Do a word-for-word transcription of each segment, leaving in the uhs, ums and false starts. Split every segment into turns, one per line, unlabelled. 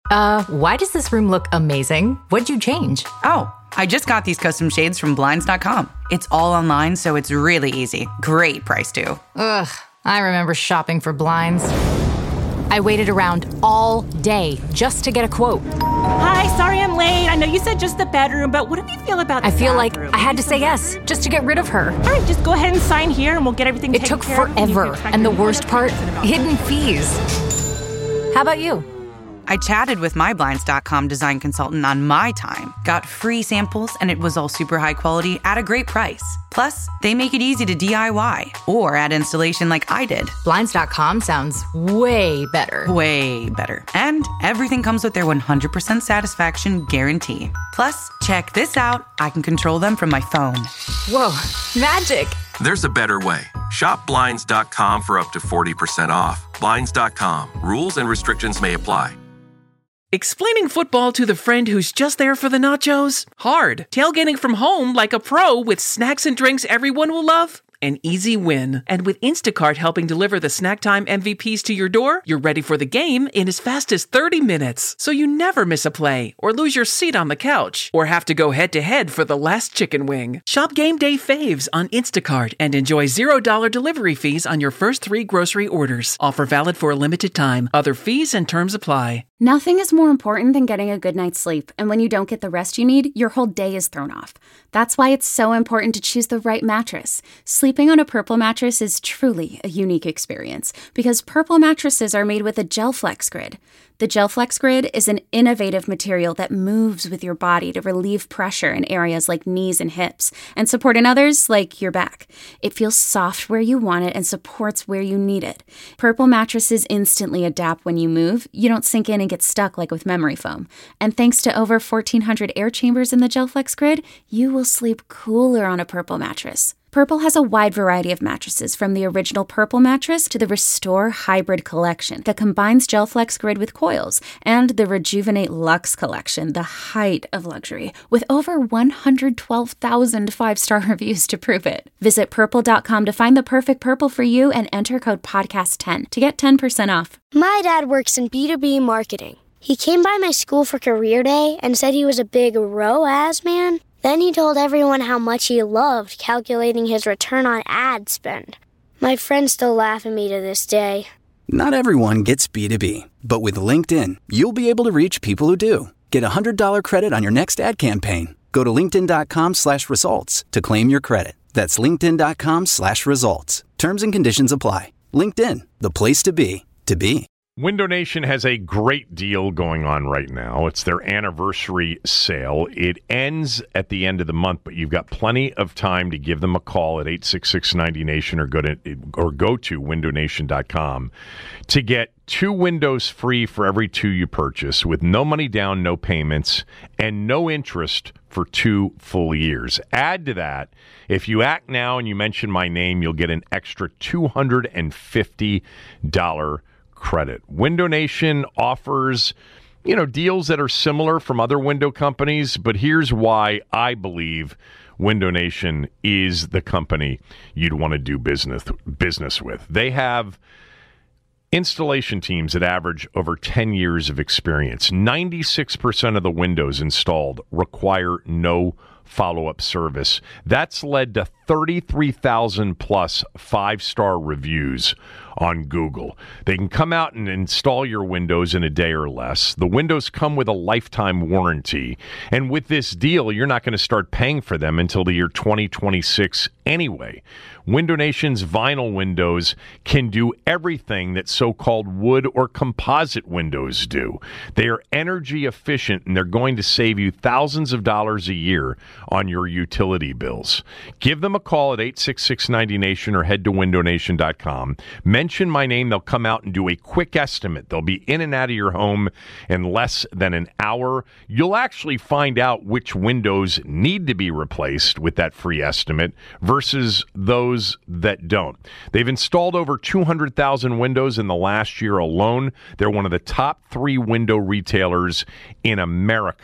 Uh, why does this room look amazing? What'd you change?
Oh, I just got these custom shades from Blinds dot com. It's all online, so it's really easy. Great price, too.
Ugh, I remember shopping for blinds. I waited around all day just to get a quote.
Hi, sorry I'm late. I know you said just the bedroom, but what do you feel about the
I feel
bathroom?
like I had to say yes just to get rid of her.
All right, just go ahead and sign here and we'll get everything
It
taken
took
care of.
forever, and the worst part, hidden fees. How about you?
I chatted with my Blinds dot com design consultant on my time, got free samples, and it was all super high quality at a great price. Plus, they make it easy to D I Y or add installation like I did.
Blinds dot com sounds way better.
Way better. And everything comes with their one hundred percent satisfaction guarantee. Plus, check this out. I can control them from my phone.
Whoa, magic.
There's a better way. Shop Blinds dot com for up to forty percent off. Blinds dot com. Rules and restrictions may apply.
Explaining football to the friend who's just there for the nachos? Hard. Tailgating from home like a pro with snacks and drinks everyone will love? An easy win. And with Instacart helping deliver the snack time M V Ps to your door, you're ready for the game in as fast as thirty minutes. So you never miss a play, or lose your seat on the couch, or have to go head-to-head for the last chicken wing. Shop Game Day Faves on Instacart and enjoy zero dollars delivery fees on your first three grocery orders. Offer valid for a limited time. Other fees and terms apply.
Nothing is more important than getting a good night's sleep, and when you don't get the rest you need, your whole day is thrown off. That's why it's so important to choose the right mattress. Sleeping on a Purple mattress is truly a unique experience because Purple mattresses are made with a GelFlex Grid. The GelFlex Grid is an innovative material that moves with your body to relieve pressure in areas like knees and hips and support in others like your back. It feels soft where you want it and supports where you need it. Purple mattresses instantly adapt when you move. You don't sink in and get stuck like with memory foam. And thanks to over fourteen hundred air chambers in the GelFlex Grid, you will sleep cooler on a Purple mattress. Purple has a wide variety of mattresses, from the original Purple mattress to the Restore Hybrid collection that combines GelFlex Grid with coils, and the Rejuvenate Luxe collection, the height of luxury, with over one hundred twelve thousand five-star reviews to prove it. Visit purple dot com to find the perfect Purple for you and enter code podcast ten to get ten percent off.
My dad works in B two B marketing. He came by my school for career day and said he was a big R O A S man. Then he told everyone how much he loved calculating his return on ad spend. My friends still laugh at me to this day.
Not everyone gets B two B, but with LinkedIn, you'll be able to reach people who do. Get a one hundred dollars credit on your next ad campaign. Go to linkedin dot com slash results to claim your credit. That's linkedin dot com slash results. Terms and conditions apply. LinkedIn, the place to be, to be.
Window Nation has a great deal going on right now. It's their anniversary sale. It ends at the end of the month, but you've got plenty of time to give them a call at eight six six, ninety nation or go to or go to window nation dot com to get two windows free for every two you purchase, with no money down, no payments, and no interest for two full years. Add to that, if you act now and you mention my name, you'll get an extra two hundred fifty dollars credit. Window Nation offers, you know, deals that are similar from other window companies, but here's why I believe Window Nation is the company you'd want to do business business with. They have installation teams that average over ten years of experience. ninety-six percent of the windows installed require no follow-up service. That's led to thirty-three thousand plus five-star reviews on Google. They can come out and install your windows in a day or less. The windows come with a lifetime warranty. And with this deal, you're not going to start paying for them until the year twenty twenty-six anyway. Window Nation's vinyl windows can do everything that so-called wood or composite windows do. They are energy efficient, and they're going to save you thousands of dollars a year on your utility bills. Give them a call at eight six six, ninety nation or head to window nation dot com. Mention my name. They'll come out and do a quick estimate. They'll be in and out of your home in less than an hour. You'll actually find out which windows need to be replaced with that free estimate versus those that don't. They've installed over two hundred thousand windows in the last year alone. They're one of the top three window retailers in America.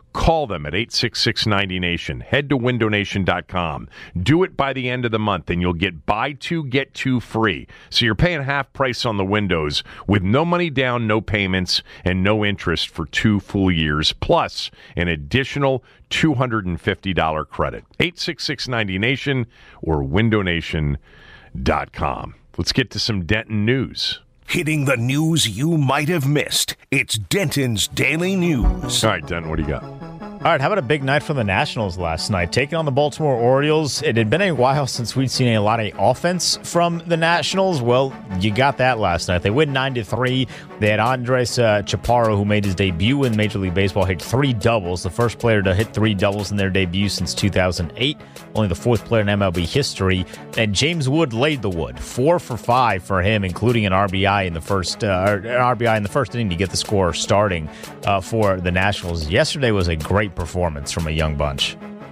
Call them at eight six six ninety nation. Head to window nation dot com. Do it by the end of the month, and you'll get buy two, get two free. So you're paying half price on the windows with no money down, no payments, and no interest for two full years, plus an additional two hundred fifty dollars credit. eight six six ninety nation or window nation dot com. Let's get to some Denton news.
Hitting the news you might have missed. It's Denton's Daily News.
All right, Denton, what do you got?
All right, how about a big night for the Nationals last night? Taking on the Baltimore Orioles. It had been a while since we'd seen a lot of offense from the Nationals. Well, you got that last night. They win nine to three. They had Andres uh, Chaparro, who made his debut in Major League Baseball, hit three doubles. The first player to hit three doubles in their debut since two thousand eight. Only the fourth player in M L B history. And James Wood laid the wood. Four for five for him, including an R B I in the first uh, an R B I in the first inning to get the score starting uh, for the Nationals. Yesterday was a great performance from a young bunch.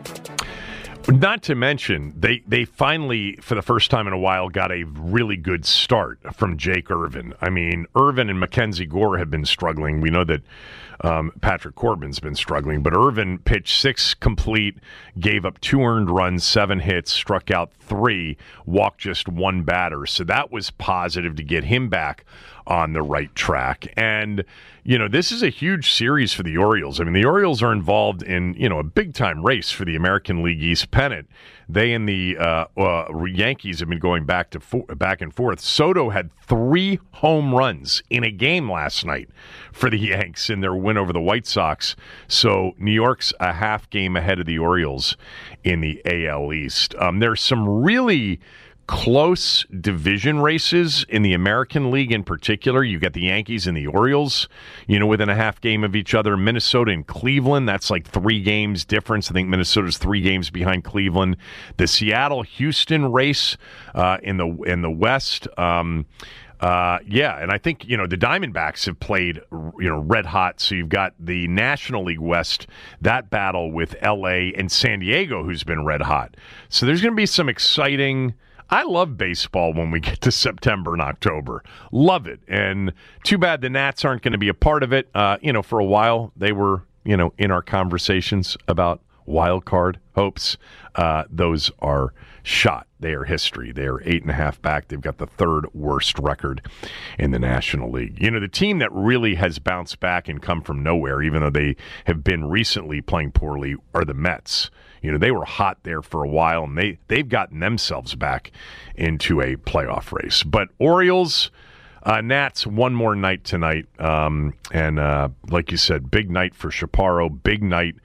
Not to mention, they, they finally, for the first time in a while, got a really good start from Jake Irvin. I mean, Irvin and Mackenzie Gore have been struggling. We know that um, Patrick Corbin's been struggling, but Irvin pitched six complete, gave up two earned runs, seven hits, struck out three, walked just one batter. So that was positive to get him back on the right track. And, you know, this is a huge series for the Orioles. I mean, the Orioles are involved in, you know, a big-time race for the American League East pennant. They and the uh, uh, Yankees have been going back to fo- back and forth. Soto had three home runs in a game last night for the Yanks in their win over the White Sox. So New York's a half game ahead of the Orioles in the A L East. Um, there's some really close division races in the American League in particular. You've got the Yankees and the Orioles, you know, within a half game of each other. Minnesota and Cleveland, that's like three games difference. I think Minnesota's three games behind Cleveland. The Seattle-Houston race uh, in the in the West, um, uh, yeah, and I think, you know, the Diamondbacks have played, you know, red hot. So you've got the National League West, that battle with L A and San Diego, who's been red hot. So there's going to be some exciting... I love baseball when we get to September and October. Love it. And too bad the Nats aren't going to be a part of it. Uh, you know, for a while, they were, you know, in our conversations about wild card hopes. Uh, those are shot. They are history. They are eight and a half back. They've got the third worst record in the National League. You know, the team that really has bounced back and come from nowhere, even though they have been recently playing poorly, are the Mets. You know, they were hot there for a while, and they, they've gotten themselves back into a playoff race. But Orioles, uh, Nats, one more night tonight. Um, and uh, like you said, big night for Chaparro, big night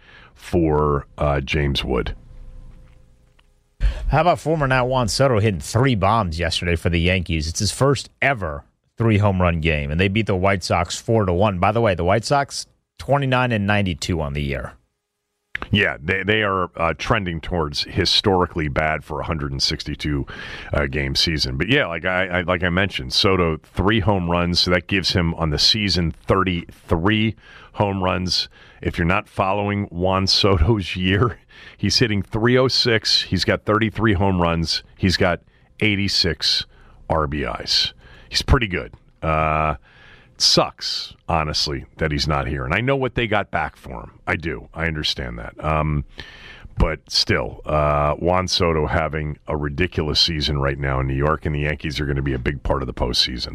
for uh, James Wood.
How about former Nat Juan Soto hitting three bombs yesterday for the Yankees? It's his first ever three home run game, and they beat the White Sox four to one. By the way, the White Sox twenty-nine and ninety-two on the year.
Yeah, they they are uh, trending towards historically bad for a one hundred sixty-two uh, game season. But yeah, like I, I like I mentioned, Soto three home runs, so that gives him on the season thirty-three home runs. If you're not following Juan Soto's year, he's hitting three oh six. He's got thirty-three home runs. He's got eighty-six R B Is. He's pretty good. Uh, sucks, honestly, that he's not here. And I know what they got back for him. I do. I understand that. Um, but still, uh, Juan Soto having a ridiculous season right now in New York, and the Yankees are going to be a big part of the postseason.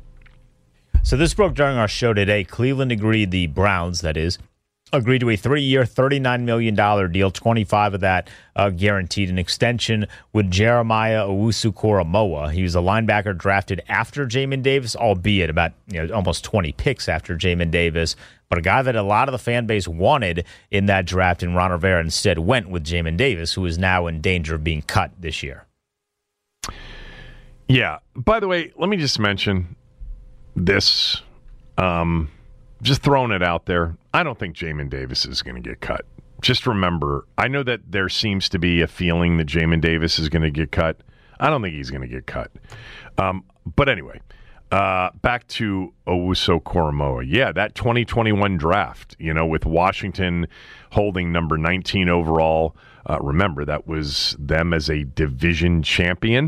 So this broke during our show today. Cleveland agreed, the Browns, that is, agreed to a three-year, thirty-nine million dollars deal, twenty-five of that uh, guaranteed, an extension with Jeremiah Owusu-Koramoah. He was a linebacker drafted after Jamin Davis, albeit about you know almost twenty picks after Jamin Davis, but a guy that a lot of the fan base wanted in that draft, and Ron Rivera instead went with Jamin Davis, who is now in danger of being cut this year.
Yeah. By the way, let me just mention this. Um, just throwing it out there. I don't think Jamin Davis is going to get cut. Just remember, I know that there seems to be a feeling that Jamin Davis is going to get cut. I don't think he's going to get cut. Um, but anyway, uh, back to Owusu-Koramoah. Yeah, that twenty twenty-one draft, you know, with Washington holding number nineteen overall. Uh, remember, that was them as a division champion.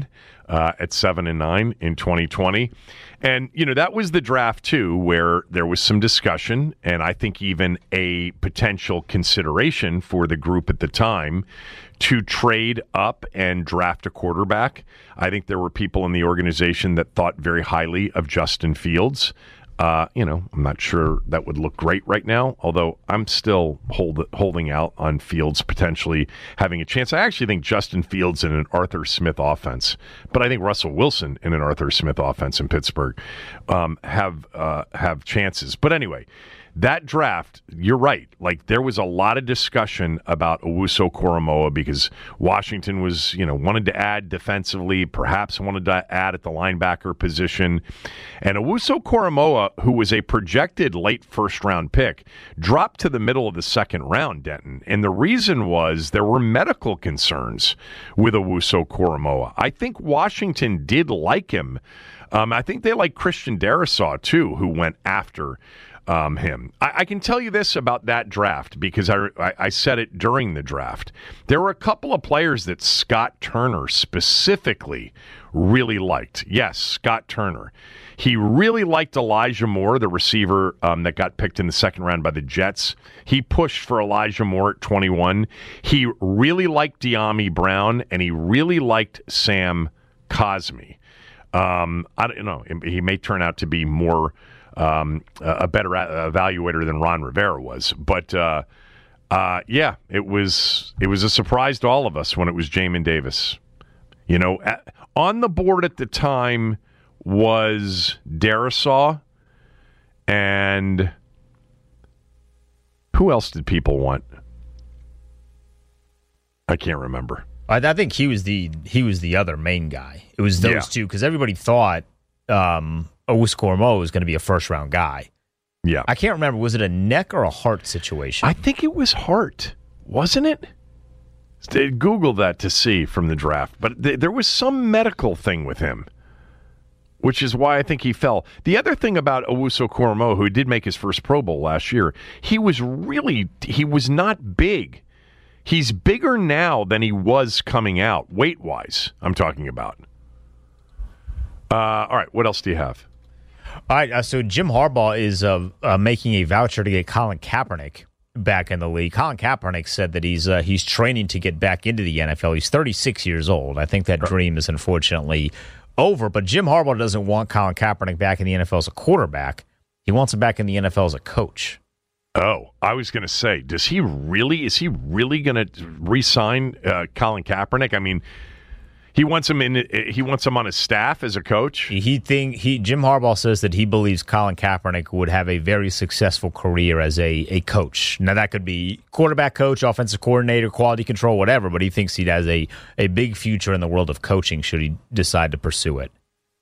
uh, at seven and nine in twenty twenty. And, you know, that was the draft, too, where there was some discussion and I think even a potential consideration for the group at the time to trade up and draft a quarterback. I think there were people in the organization that thought very highly of Justin Fields. Uh, you know, I'm not sure that would look great right now, although I'm still hold, holding out on Fields potentially having a chance. I actually think Justin Fields in an Arthur Smith offense, but I think Russell Wilson in an Arthur Smith offense in Pittsburgh um, have uh, have chances. But anyway, that draft, you're right. Like, there was a lot of discussion about Owusu-Koramoah because Washington was, you know, wanted to add defensively, perhaps wanted to add at the linebacker position. And Owusu-Koramoah, who was a projected late first-round pick, dropped to the middle of the second round, Denton. And the reason was there were medical concerns with Owusu-Koramoah. I think Washington did like him. Um, I think they like Christian Darrisaw, too, who went after Um, him. I, I can tell you this about that draft because I, I, I said it during the draft. There were a couple of players that Scott Turner specifically really liked. Yes, Scott Turner. He really liked Elijah Moore, the receiver um, that got picked in the second round by the Jets. He pushed for Elijah Moore at twenty-one. He really liked De'Ami Brown, and he really liked Sam Cosmi. Um, I don't know. He may turn out to be more Um, a better evaluator than Ron Rivera was. But, uh, uh, yeah, it was it was a surprise to all of us when it was Jamin Davis. You know, at, on the board at the time was Darrisaw, and who else did people want? I can't remember.
I, I think he was the he was the other main guy. It was those yeah. two, because everybody thought um, Owusu-Koramoah was going to be a first-round guy.
Yeah.
I can't remember. Was it a neck or a heart situation?
I think it was heart, wasn't it? Google that to see from the draft. But th- there was some medical thing with him, which is why I think he fell. The other thing about Owusu-Koramoah, who did make his first Pro Bowl last year, he was really, he was not big. He's bigger now than he was coming out, weight-wise, I'm talking about. Uh, all right, what else do you have?
All right, uh, so Jim Harbaugh is uh, uh, making a voucher to get Colin Kaepernick back in the league. Colin Kaepernick said that he's uh, he's training to get back into the N F L. He's thirty-six years old. I think that dream is unfortunately over, but Jim Harbaugh doesn't want Colin Kaepernick back in the N F L as a quarterback. He wants him back in the N F L as a coach.
Oh, I was going to say, does he really, is he really going to re-sign uh, Colin Kaepernick? I mean, he wants him in. He wants him on his staff as a coach.
He think he Jim Harbaugh says that he believes Colin Kaepernick would have a very successful career as a, a coach. Now that could be quarterback coach, offensive coordinator, quality control, whatever. But he thinks he has a a big future in the world of coaching should he decide to pursue it.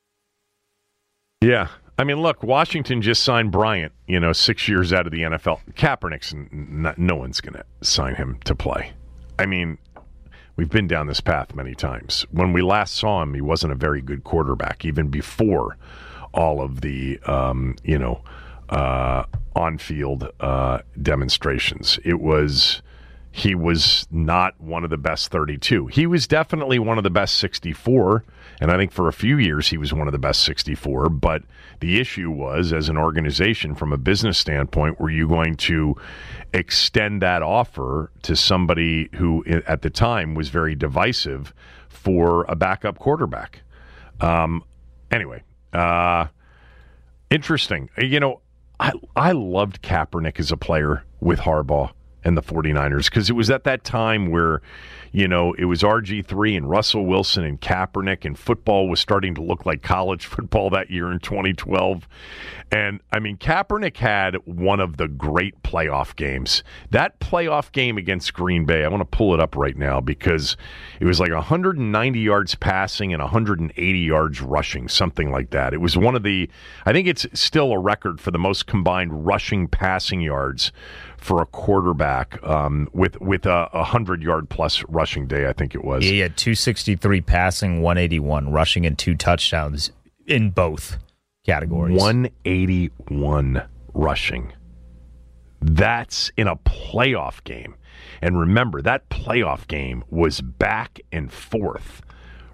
Yeah, I mean, look, Washington just signed Bryant. You know, six years out of the N F L. Kaepernick's not, no one's going to sign him to play. I mean. We've been down this path many times. When we last saw him, he wasn't a very good quarterback, even before all of the, um, you know, uh, on-field uh, demonstrations. It was, he was not one of the best thirty-two. He was definitely one of the best sixty-four, and I think for a few years he was one of the best sixty-four, but the issue was, as an organization, from a business standpoint, were you going to extend that offer to somebody who at the time was very divisive for a backup quarterback? Um, anyway, uh, interesting. You know, I, I loved Kaepernick as a player with Harbaugh and the 49ers because it was at that time where, you know, it was R G three and Russell Wilson and Kaepernick, and football was starting to look like college football that year in twenty twelve. And, I mean, Kaepernick had one of the great playoff games. That playoff game against Green Bay, I want to pull it up right now because it was like one hundred ninety yards passing and one hundred eighty yards rushing, something like that. It was one of the, I think it's still a record for the most combined rushing passing yards for a quarterback um, with with a one hundred-yard plus rushing day, I think it was.
Yeah, he had two sixty-three passing, one eighty-one rushing, and two touchdowns in both categories.
one eighty-one rushing. That's in a playoff game. And remember, that playoff game was back and forth.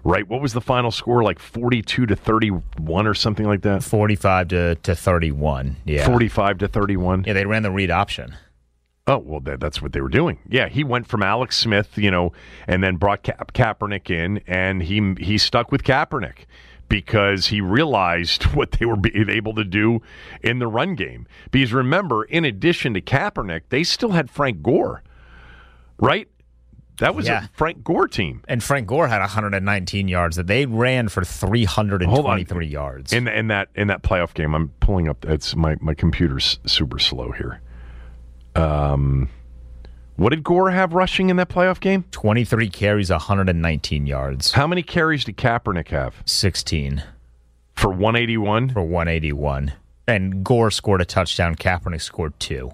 right? What was the final score? Like forty-two to thirty-one or something like that?
forty-five to thirty-one, yeah.
forty-five to thirty-one?
Yeah, they ran the read option.
Oh, well, that, that's what they were doing. Yeah, he went from Alex Smith, you know, and then brought Ka- Kaepernick in, and he he stuck with Kaepernick because he realized what they were being able to do in the run game. Because remember, in addition to Kaepernick, they still had Frank Gore, right? That was
yeah.
a Frank Gore team.
And Frank Gore had one hundred nineteen yards that they ran for three hundred twenty-three yards.
In, in that in that playoff game, I'm pulling up, it's my, my computer's super slow here. Um, what did Gore have rushing in that playoff game?
twenty-three carries, one hundred nineteen yards.
How many carries did Kaepernick have?
sixteen.
For one eighty-one?
For one eighty-one. And Gore scored a touchdown. Kaepernick scored two.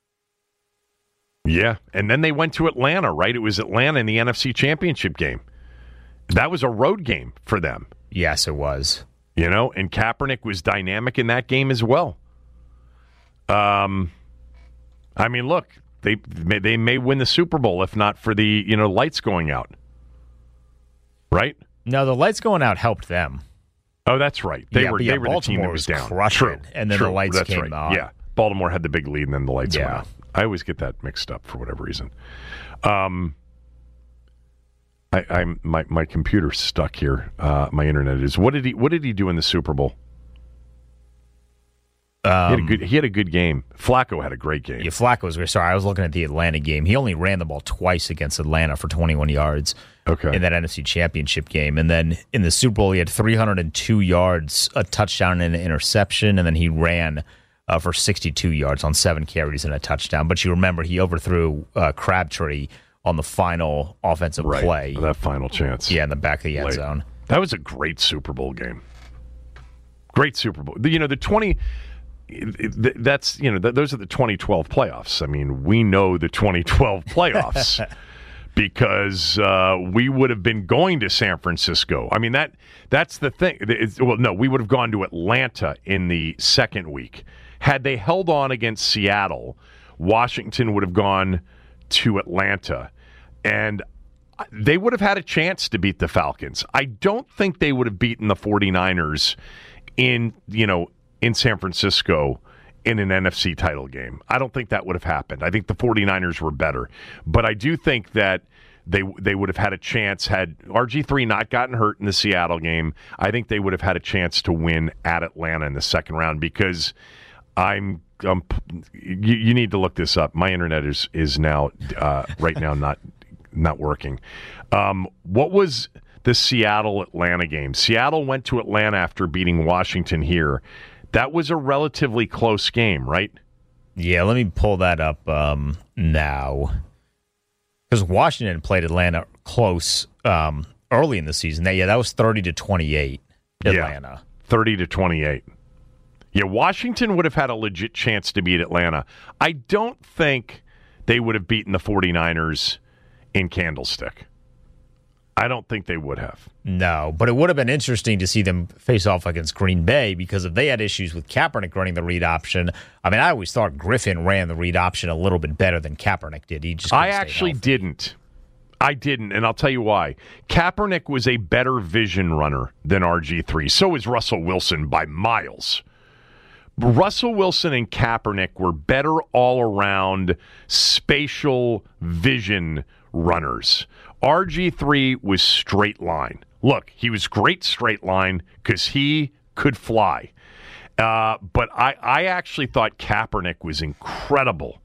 Yeah, and then they went to Atlanta, right? It was Atlanta in the N F C Championship game. That was a road game for them.
Yes, it was.
You know, and Kaepernick was dynamic in that game as well. Um... I mean, look, they they may win the Super Bowl if not for the, you know, lights going out. Right?
No, the lights going out helped them.
Oh, that's right. They
yeah,
were
yeah,
they were
Baltimore
the team that was,
was
down.
Crushing,
True.
And then
True.
the lights
that's
came
right.
on.
Yeah. Baltimore had the big lead and then the lights
yeah.
went out. I always get that mixed up for whatever reason. Um I I'm my, my computer's stuck here. Uh my internet is. What did he what did he do in the Super Bowl?
Um,
he, had a good, he had a good game. Flacco had a great game.
Yeah, Flacco was great. Sorry, I was looking at the Atlanta game. He only ran the ball twice against Atlanta for twenty-one yards
okay.
in that N F C Championship game. And then in the Super Bowl, he had three hundred two yards, a touchdown and an interception, and then he ran uh, for sixty-two yards on seven carries and a touchdown. But you remember, he overthrew uh, Crabtree on the final offensive
right.
play.
That final chance.
Yeah, in the back of the end
Late.
zone.
That was a great Super Bowl game. Great Super Bowl. The, you know, the twenty... That's, you know, those are the twenty twelve playoffs. I mean, we know the twenty twelve playoffs because uh, we would have been going to San Francisco. I mean, that that's the thing. It's, well, no, we would have gone to Atlanta in the second week. Had they held on against Seattle, Washington would have gone to Atlanta, and they would have had a chance to beat the Falcons. I don't think they would have beaten the 49ers in, you know, in San Francisco in an N F C title game. I don't think that would have happened. I think the 49ers were better. But I do think that they they would have had a chance had R G three not gotten hurt in the Seattle game. I think they would have had a chance to win at Atlanta in the second round because I'm um, you, you need to look this up. My internet is is now uh, right now not not working. Um, what was the Seattle-Atlanta game? Seattle went to Atlanta after beating Washington here. That was a relatively close game, right?
Yeah, let me pull that up um, now. Because Washington played Atlanta close um, early in the season. Yeah, that was thirty to twenty-eight, Atlanta.
Yeah, thirty to twenty-eight. Yeah, Washington would have had a legit chance to beat Atlanta. I don't think they would have beaten the 49ers in Candlestick. I don't think they would have.
No, but it would have been interesting to see them face off against Green Bay because if they had issues with Kaepernick running the read option, I mean, I always thought Griffin ran the read option a little bit better than Kaepernick did. He just
I actually didn't. I didn't, and I'll tell you why. Kaepernick was a better vision runner than R G three. So is Russell Wilson by miles. Russell Wilson and Kaepernick were better all-around spatial vision runners. R G three was straight line. Look, he was great straight line because he could fly. Uh, but I, I actually thought Kaepernick was incredible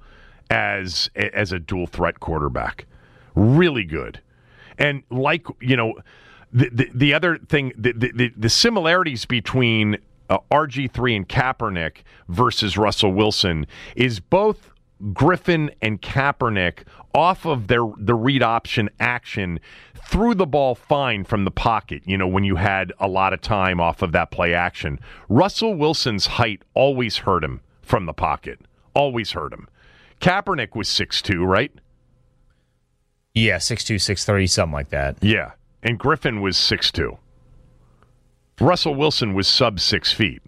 as as a dual threat quarterback. Really good. And like, you know, the the, the other thing, the, the, the similarities between uh, R G three and Kaepernick versus Russell Wilson is both Griffin and Kaepernick off of their the read option action threw the ball fine from the pocket, you know, when you had a lot of time off of that play action. Russell Wilson's height always hurt him from the pocket. Always hurt him. Kaepernick was six two, right?
Yeah, six two, six three, something like that.
Yeah, and Griffin was six two. Russell Wilson was sub six feet.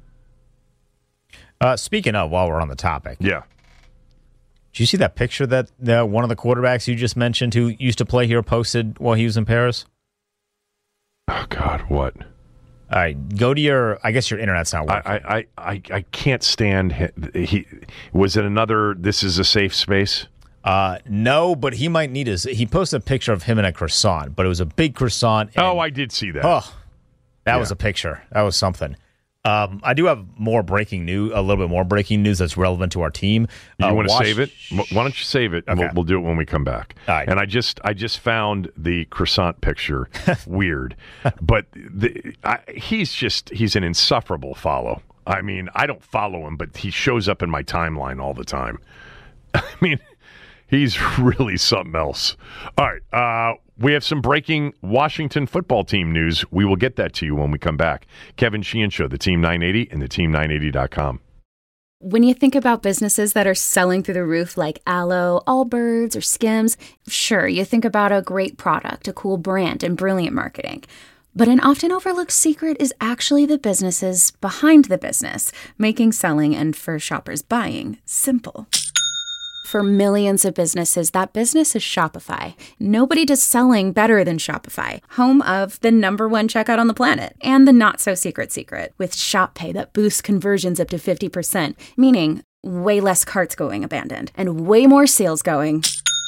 Uh, speaking of, while we're on the topic.
Yeah.
Did you see that picture that uh, one of the quarterbacks you just mentioned who used to play here posted while he was in Paris?
Oh, God, what?
All right, go to your, I guess your internet's not working.
I I, I, I can't stand him. He, was it another, this is a safe space?
Uh, no, but he might need his, he posted a picture of him in a croissant, but it was a big croissant.
And, oh, I did see that.
Oh, that
yeah.
was a picture. That was something. Um, I do have more breaking news, a little bit more breaking news that's relevant to our team.
You
uh,
want to
Wash-
save it? Why don't you save it? And
Okay.
we'll, we'll do it when we come back.
All right.
And I just I just found the croissant picture weird, but the, I, he's just he's an insufferable follow. I mean, I don't follow him, but he shows up in my timeline all the time. I mean, he's really something else. All right. Uh, we have some breaking Washington football team news. We will get that to you when we come back. Kevin Sheehan Show, the Team nine eighty and the team nine eighty dot com.
When you think about businesses that are selling through the roof like Aloe, Allbirds, or Skims, sure, you think about a great product, a cool brand, and brilliant marketing. But an often overlooked secret is actually the businesses behind the business, making selling and for shoppers buying simple. For millions of businesses, that business is Shopify. Nobody does selling better than Shopify, home of the number one checkout on the planet and the not-so-secret secret with Shop Pay that boosts conversions up to fifty percent, meaning way less carts going abandoned and way more sales going.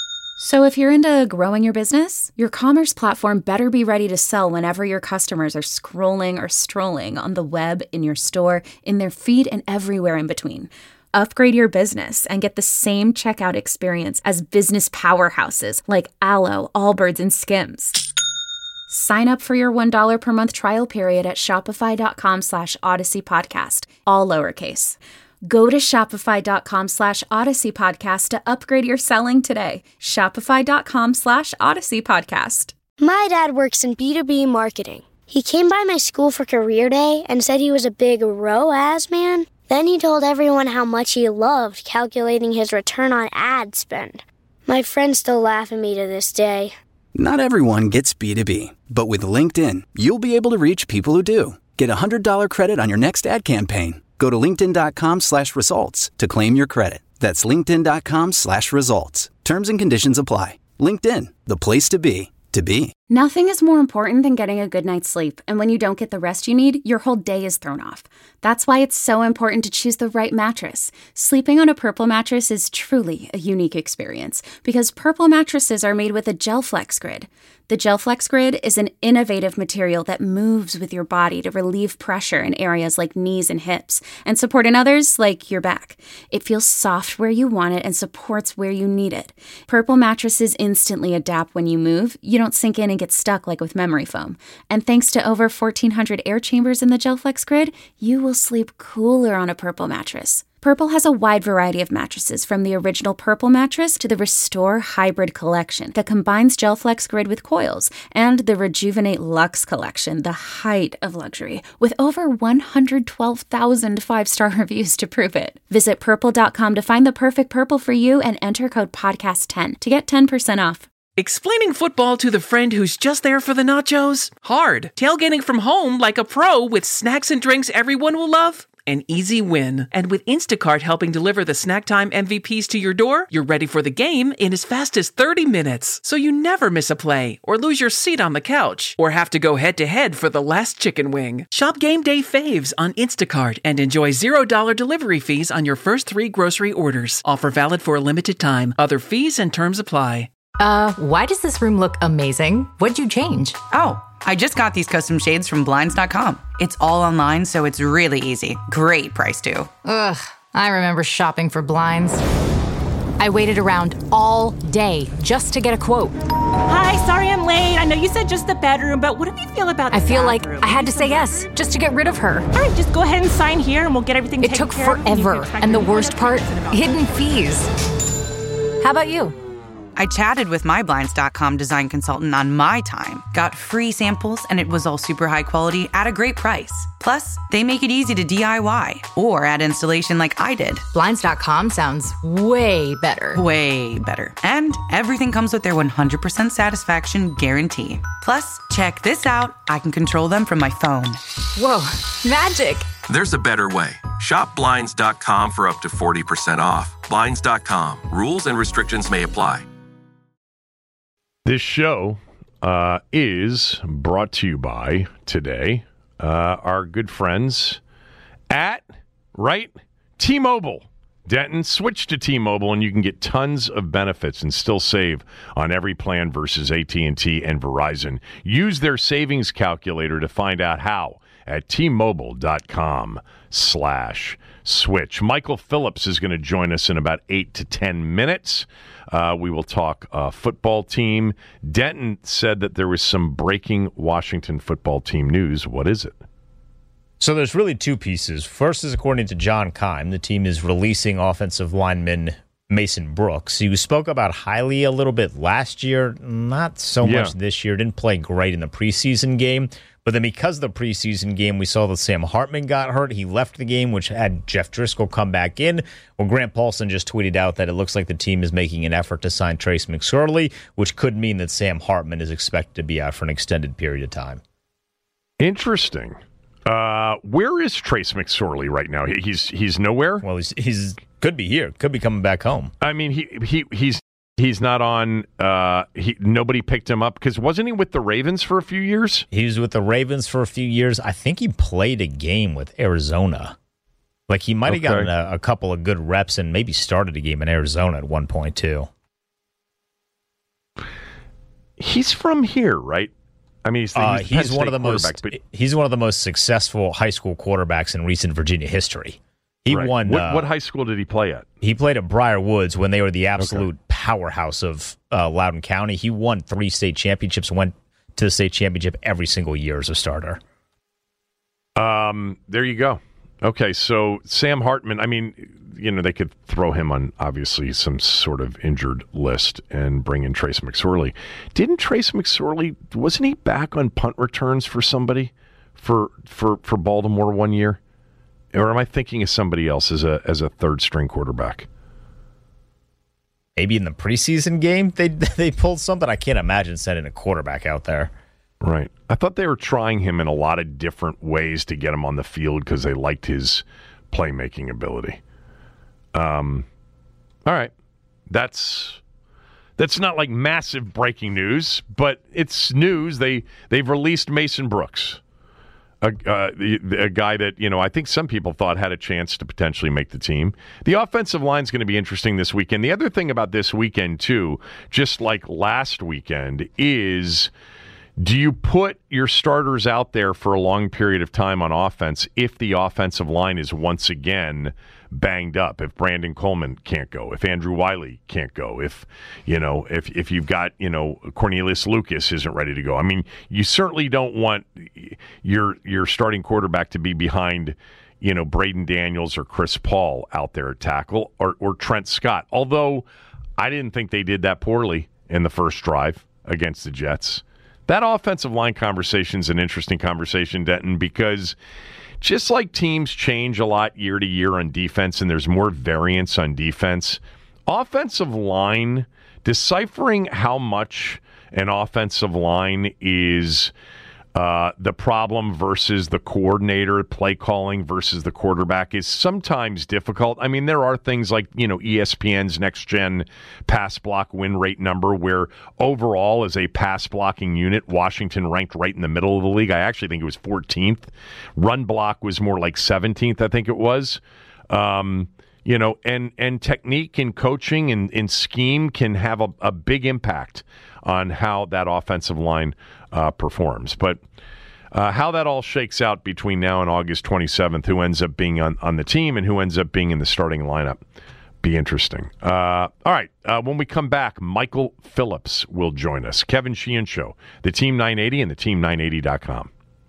So if you're into growing your business, your commerce platform better be ready to sell whenever your customers are scrolling or strolling on the web, in your store, in their feed, and everywhere in between. Upgrade your business and get the same checkout experience as business powerhouses like Aloe, Allbirds, and Skims. Sign up for your one dollar per month trial period at shopify.com slash Odyssey Podcast, all lowercase. Go to shopify.com slash Odyssey Podcast to upgrade your selling today. Shopify.com slash Odyssey Podcast.
My dad works in B two B marketing. He came by my school for career day and said he was a big R O A S man. Then he told everyone how much he loved calculating his return on ad spend. My friends still laugh at me to this day.
Not everyone gets B two B, but with LinkedIn, you'll be able to reach people who do. Get a one hundred dollars credit on your next ad campaign. Go to linkedin.com slash results to claim your credit. That's linkedin.com slash results. Terms and conditions apply. LinkedIn, the place to be, to be.
Nothing is more important than getting a good night's sleep, and when you don't get the rest you need, your whole day is thrown off. That's why it's so important to choose the right mattress. Sleeping on a Purple mattress is truly a unique experience because Purple mattresses are made with a GelFlex Grid. The GelFlex Grid is an innovative material that moves with your body to relieve pressure in areas like knees and hips and support in others like your back. It feels soft where you want it and supports where you need it. Purple mattresses instantly adapt when you move. You don't sink in and get stuck like with memory foam. And thanks to over fourteen hundred air chambers in the GelFlex Grid, you will sleep cooler on a Purple mattress. Purple has a wide variety of mattresses, from the original Purple mattress to the Restore Hybrid collection that combines GelFlex Grid with coils, and the Rejuvenate Luxe collection, the height of luxury, with over one hundred twelve thousand five-star reviews to prove it. Visit purple dot com to find the perfect Purple for you and enter code podcast ten to get ten percent off.
Explaining football to the friend who's just there for the nachos? Hard. Tailgating from home like a pro with snacks and drinks everyone will love? An easy win. And with Instacart helping deliver the snack time M V Ps to your door, you're ready for the game in as fast as thirty minutes. So you never miss a play, or lose your seat on the couch, or have to go head-to-head for the last chicken wing. Shop Game Day Faves on Instacart and enjoy zero dollars delivery fees on your first three grocery orders. Offer valid for a limited time. Other fees and terms apply.
Uh, why does this room look amazing? What'd you change?
Oh, I just got these custom shades from Blinds dot com. It's all online, so it's really easy. Great price, too.
Ugh, I remember shopping for blinds. I waited around all day just to get a quote.
Hi, sorry I'm late. I know you said just the bedroom, but what do you feel about the
I feel
bathroom?
like I had to say yes just to get rid of her.
All right, just go ahead and sign here and we'll get everything
It
taken
took
care of.
forever, and the worst part, hidden fees. How about you?
I chatted with my Blinds dot com design consultant on my time, got free samples, and it was all super high quality at a great price. Plus, they make it easy to D I Y or add installation like I did.
Blinds dot com sounds way better.
Way better. And everything comes with their one hundred percent satisfaction guarantee. Plus, check this out. I can control them from my phone.
Whoa, magic.
There's a better way. Shop Blinds dot com for up to forty percent off. Blinds dot com. Rules and restrictions may apply.
This show uh, is brought to you by today uh, our good friends at, right, T-Mobile. Denton, switch to T-Mobile and you can get tons of benefits and still save on every plan versus A T and T and Verizon. Use their savings calculator to find out how at T-Mobile.com slash switch. Michael Phillips is going to join us in about eight to ten minutes. Uh, we will talk uh, football team. Denton said that there was some breaking Washington football team news. What is it?
So there's really two pieces. First is, according to John Keim, the team is releasing offensive lineman Mason Brooks. He spoke about highly a little bit last year, not so
Yeah.
much this year. Didn't play great in the preseason game. But then because of the preseason game, we saw that Sam Hartman got hurt. He left the game, which had Jeff Driscoll come back in. Well, Grant Paulson just tweeted out that it looks like the team is making an effort to sign Trace McSorley, which could mean that Sam Hartman is expected to be out for an extended period of time.
Interesting. Uh, where is Trace McSorley right now? He, he's he's nowhere.
Well, he's he's could be here, could be coming back home.
I mean, he he he's he's not on. Uh, he nobody picked him up because wasn't he with the Ravens for a few years?
He was with the Ravens for a few years. I think he played a game with Arizona. Like he might have
Okay.
gotten a, a couple of good reps and maybe started a game in Arizona at one point too.
He's from here, right? I mean, he's,
Uh,
he's, the Penn
he's one
State
of the most
quarterback, but-
he's one of the most successful high school quarterbacks in recent Virginia history. He
right.
won.
What,
uh,
what high school did he play at?
He played at Briar Woods when they were the absolute powerhouse of uh, Loudoun County. He won three state championships, went to the state championship every single year as a starter.
Um, there you go. Okay, so Sam Hartman, I mean, you know, they could throw him on, obviously, some sort of injured list and bring in Trace McSorley. Didn't Trace McSorley, wasn't he back on punt returns for somebody for for, for Baltimore one year? Or am I thinking of somebody else as a as a third-string quarterback?
Maybe in the preseason game they they pulled something. I can't imagine sending a quarterback out there.
Right. I thought they were trying him in a lot of different ways to get him on the field because they liked his playmaking ability. Um, all right. That's that's not like massive breaking news, but it's news. They they've released Mason Brooks, a, uh, the, a guy that, you know, I think some people thought had a chance to potentially make the team. The offensive line is going to be interesting this weekend. The other thing about this weekend too, just like last weekend, is do you put your starters out there for a long period of time on offense if the offensive line is once again banged up? If Brandon Coleman can't go, if Andrew Wiley can't go, if you know, if if you've got, you know, Cornelius Lucas isn't ready to go. I mean, you certainly don't want your your starting quarterback to be behind, you know, Braden Daniels or Chris Paul out there at tackle, or or Trent Scott. Although I didn't think they did that poorly in the first drive against the Jets. That offensive line conversation is an interesting conversation, Denton, because just like teams change a lot year to year on defense and there's more variance on defense, offensive line, deciphering how much an offensive line is uh, the problem versus the coordinator, play calling versus the quarterback is sometimes difficult. I mean, there are things like, you know, E S P N's next gen pass block win rate number, where overall as a pass blocking unit, Washington ranked right in the middle of the league. I actually think it was fourteenth. Run block was more like seventeenth, I think it was. Um, you know, and, and technique and coaching and, and scheme can have a, a big impact on how that offensive line uh, performs. But uh, how that all shakes out between now and August twenty-seventh, who ends up being on, on the team and who ends up being in the starting lineup, be interesting. Uh, all right, uh, when we come back, Michael Phillips will join us. Kevin Sheehan Show, the Team nine eighty and the team nine eighty dot com.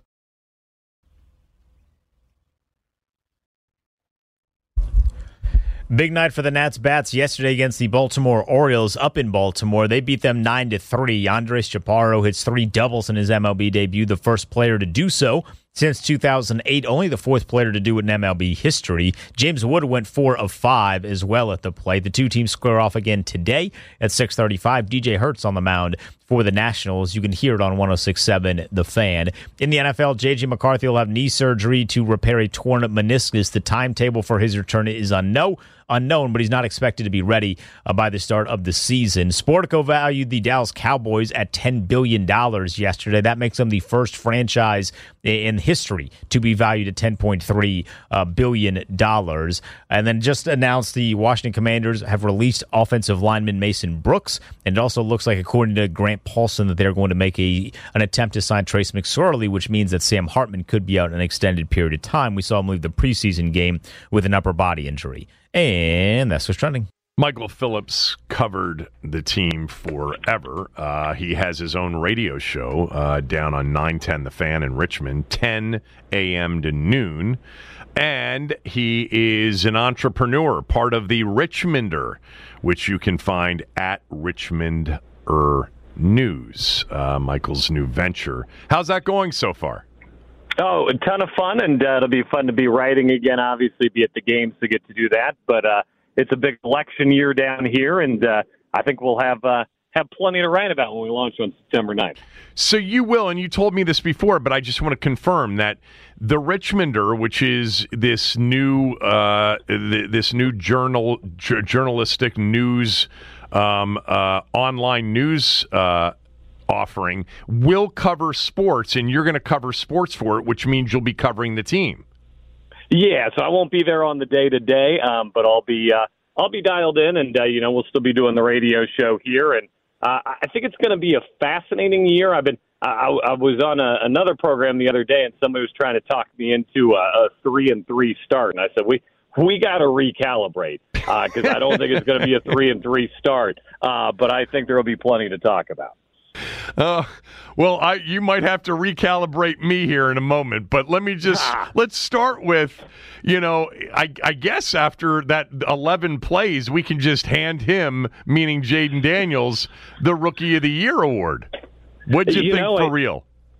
Big night for the Nats Bats yesterday against the Baltimore Orioles up in Baltimore. They beat them nine to three. Andres Chaparro hits three doubles in his M L B debut, the first player to do so since two thousand eight, only the fourth player to do it in M L B history. James Wood went four of five as well at the plate. The two teams square off again today at six thirty-five. D J Hurts on the mound for the Nationals. You can hear it on one oh six point seven The Fan. In the N F L, J J McCarthy will have knee surgery to repair a torn meniscus. The timetable for his return is unknown. unknown, but he's not expected to be ready uh, by the start of the season. Sportico valued the Dallas Cowboys at ten billion dollars yesterday. That makes them the first franchise in history to be valued at ten point three uh, billion dollars. And then just announced the Washington Commanders have released offensive lineman Mason Brooks. And it also looks like, according to Grant Paulson, that they're going to make a an attempt to sign Trace McSorley, which means that Sam Hartman could be out an extended period of time. We saw him leave the preseason game with an upper body injury. And that's what's trending.
Michael Phillips covered the team forever. Uh, he has his own radio show uh, down on nine ten The Fan in Richmond, ten a.m. to noon. And he is an entrepreneur, part of the Richmonder, which you can find at Richmonder News, uh, Michael's new venture. How's that going so far?
Oh, a ton of fun, and uh, it'll be fun to be writing again, obviously, be at the games to get to do that. But uh, it's a big election year down here, and uh, I think we'll have uh, have plenty to write about when we launch on September ninth.
So you will, and you told me this before, but I just want to confirm that the Richmonder, which is this new uh, th- this new journal j- journalistic news um, uh, online news uh, offering, will cover sports, and you're going to cover sports for it, which means you'll be covering the team.
Yeah, so I won't be there on the day to day, um, but I'll be uh, I'll be dialed in, and uh, you know we'll still be doing the radio show here, and uh, I think it's going to be a fascinating year. I've been I, I was on a, another program the other day, and somebody was trying to talk me into a, a three and three start, and I said we we got to recalibrate because uh, I don't think it's going to be a three and three start, uh, but I think there will be plenty to talk about.
Uh, well, I, you might have to recalibrate me here in a moment, but let me just, ah. let's start with, you know, I, I guess after that eleven plays, we can just hand him, meaning Jayden Daniels, the Rookie of the Year award. What'd you, you think know, for I, real?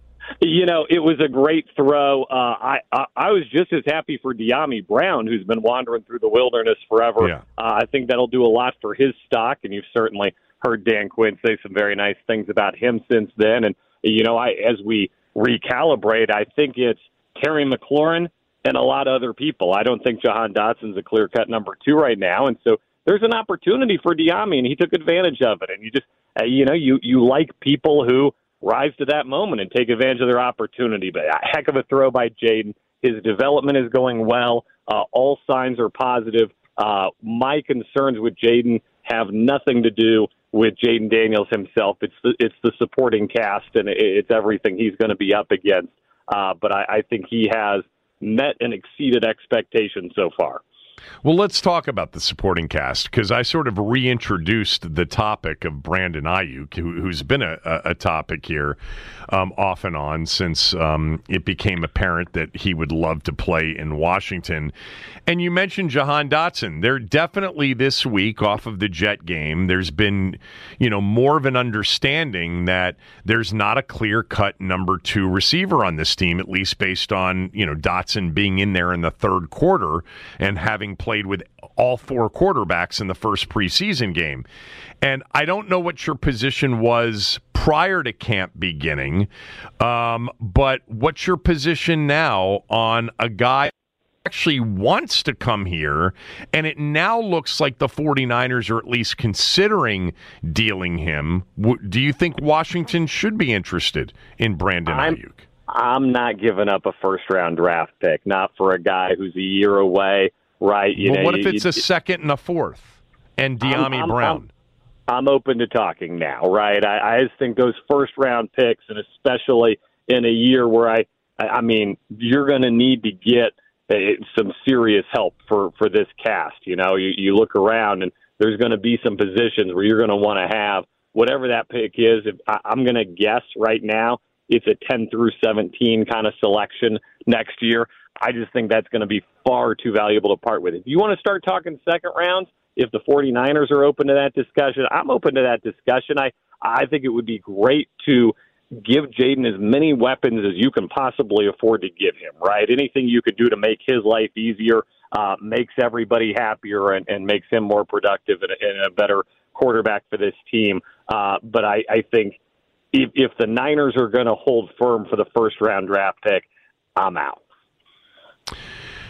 You know, it was a great throw. Uh, I, I I was just as happy for Dyami Brown, who's been wandering through the wilderness forever. Yeah. Uh, I think that'll do a lot for his stock, and you've certainly heard Dan Quinn say some very nice things about him since then. And, you know, I as we recalibrate, I think it's Terry McLaurin and a lot of other people. I don't think Jahan Dotson's a clear-cut number two right now. And so there's an opportunity for Dyami, and he took advantage of it. And you just, uh, you know, you, you like people who rise to that moment and take advantage of their opportunity. But a heck of a throw by Jayden. His development is going well. Uh, all signs are positive. Uh, my concerns with Jayden have nothing to do with Jayden Daniels himself. It's the, it's the supporting cast, and it's everything he's going to be up against. Uh, but I, I think he has met and exceeded expectations so far.
Well, let's talk about the supporting cast, because I sort of reintroduced the topic of Brandon Aiyuk, who, who's been a, a topic here um, off and on since um, it became apparent that he would love to play in Washington. And you mentioned Jahan Dotson. There definitely this week, off of the Jet game, there's been, you know, more of an understanding that there's not a clear-cut number two receiver on this team, at least based on, you know, Dotson being in there in the third quarter and having played with all four quarterbacks in the first preseason game. And I don't know what your position was prior to camp beginning, um, but what's your position now on a guy who actually wants to come here, and it now looks like the 49ers are at least considering dealing him. Do you think Washington should be interested in Brandon
I'm-
Aiyuk?
I'm not giving up a first-round draft pick, not for a guy who's a year away. Right. You
well,
know,
what if
you,
it's
you,
a second and a fourth and Dyami
I'm, I'm,
Brown?
I'm, I'm open to talking now, right? I, I just think those first-round picks, and especially in a year where I, I mean, you're going to need to get uh, some serious help for, for this cast. You know, you, you look around, and there's going to be some positions where you're going to want to have whatever that pick is. If I, I'm going to guess right now it's a ten through seventeen kind of selection next year. I just think that's going to be far too valuable to part with. If you want to start talking second rounds, if the 49ers are open to that discussion, I'm open to that discussion. I, I think it would be great to give Jayden as many weapons as you can possibly afford to give him, right? Anything you could do to make his life easier uh, makes everybody happier and, and makes him more productive and, and a better quarterback for this team. Uh, but I, I think if, if the Niners are going to hold firm for the first-round draft pick, I'm out.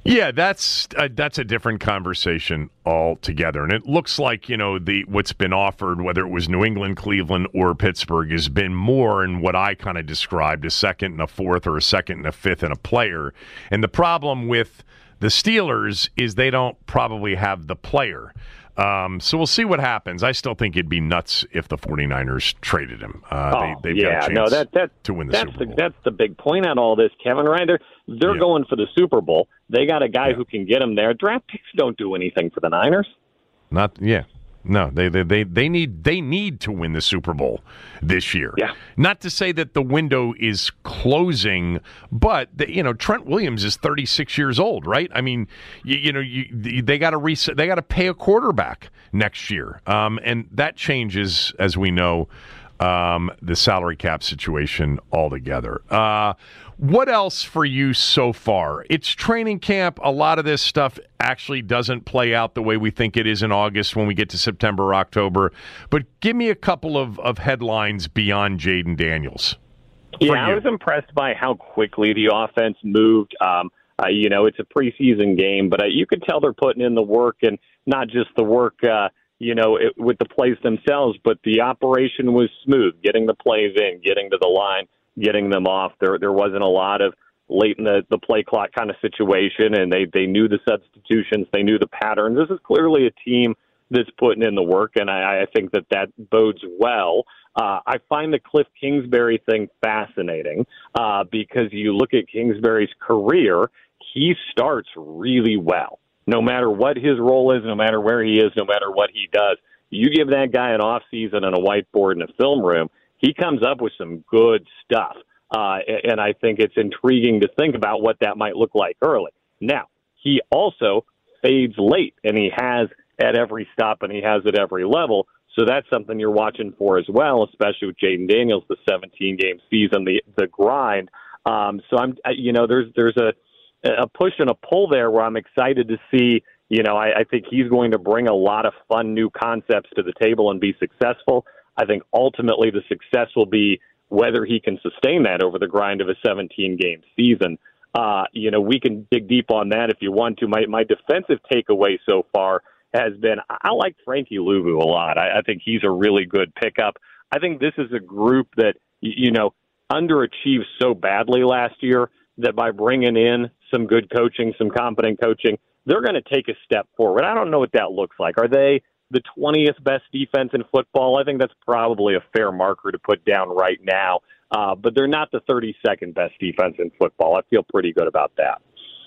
Yeah, that's uh, that's a different conversation altogether. And it looks like, you know, the what's been offered, whether it was New England, Cleveland, or Pittsburgh, has been more in what I kind of described a second and a fourth or a second and a fifth and a player. And the problem with the Steelers is they don't probably have the player. Um, so we'll see what happens. I still think it'd be nuts if the 49ers traded him. Uh,
oh,
they, they've
yeah,
got a chance
no, that, that,
to win the
that's
Super Bowl.
The, that's the big point on all this, Kevin, right? They're, they're
Yeah.
going for the Super Bowl. They got a guy
Yeah.
who can get them there. Draft picks don't do anything for the Niners.
Not yeah. No, they, they they they need they need to win the Super Bowl this year.
Yeah.
Not to say that the window is closing, but the, you know Trent Williams is thirty-six years old, right? I mean, you, you know, you, they got to reset. They got to pay a quarterback next year, um, and that changes, as we know, um, the salary cap situation altogether. Uh, what else for you so far? It's training camp. A lot of this stuff actually doesn't play out the way we think it is in August when we get to September or October. But give me a couple of, of headlines beyond Jayden Daniels.
Yeah, I was impressed by how quickly the offense moved. Um, uh, you know, it's a preseason game, but uh, you could tell they're putting in the work, and not just the work, uh, you know, it, with the plays themselves, but the operation was smooth, getting the plays in, getting to the line, getting them off. There there wasn't a lot of late in the, the play clock kind of situation, and they, they knew the substitutions. They knew the patterns. This is clearly a team that's putting in the work, and I, I think that that bodes well. Uh, I find the Cliff Kingsbury thing fascinating uh, because you look at Kingsbury's career, he starts really well. No matter what his role is, no matter where he is, no matter what he does, you give that guy an off season and a whiteboard and a film room, he comes up with some good stuff. Uh, and I think it's intriguing to think about what that might look like early. Now, he also fades late, and he has at every stop, and he has at every level. So that's something you're watching for as well, especially with Jayden Daniels, the seventeen-game season, the the grind. Um, so I'm, you know, there's there's a a push and a pull there where I'm excited to see. You know, I, I think he's going to bring a lot of fun new concepts to the table and be successful. I think ultimately the success will be whether he can sustain that over the grind of a seventeen-game season. Uh, you know, we can dig deep on that if you want to. My my defensive takeaway so far has been I like Frankie Luvu a lot. I, I think he's a really good pickup. I think this is a group that, you know, underachieved so badly last year that by bringing in some good coaching, some competent coaching, they're going to take a step forward. I don't know what that looks like. Are they the twentieth best defense in football? I think that's probably a fair marker to put down right now. Uh, but they're not the thirty-second best defense in football. I feel pretty good about that.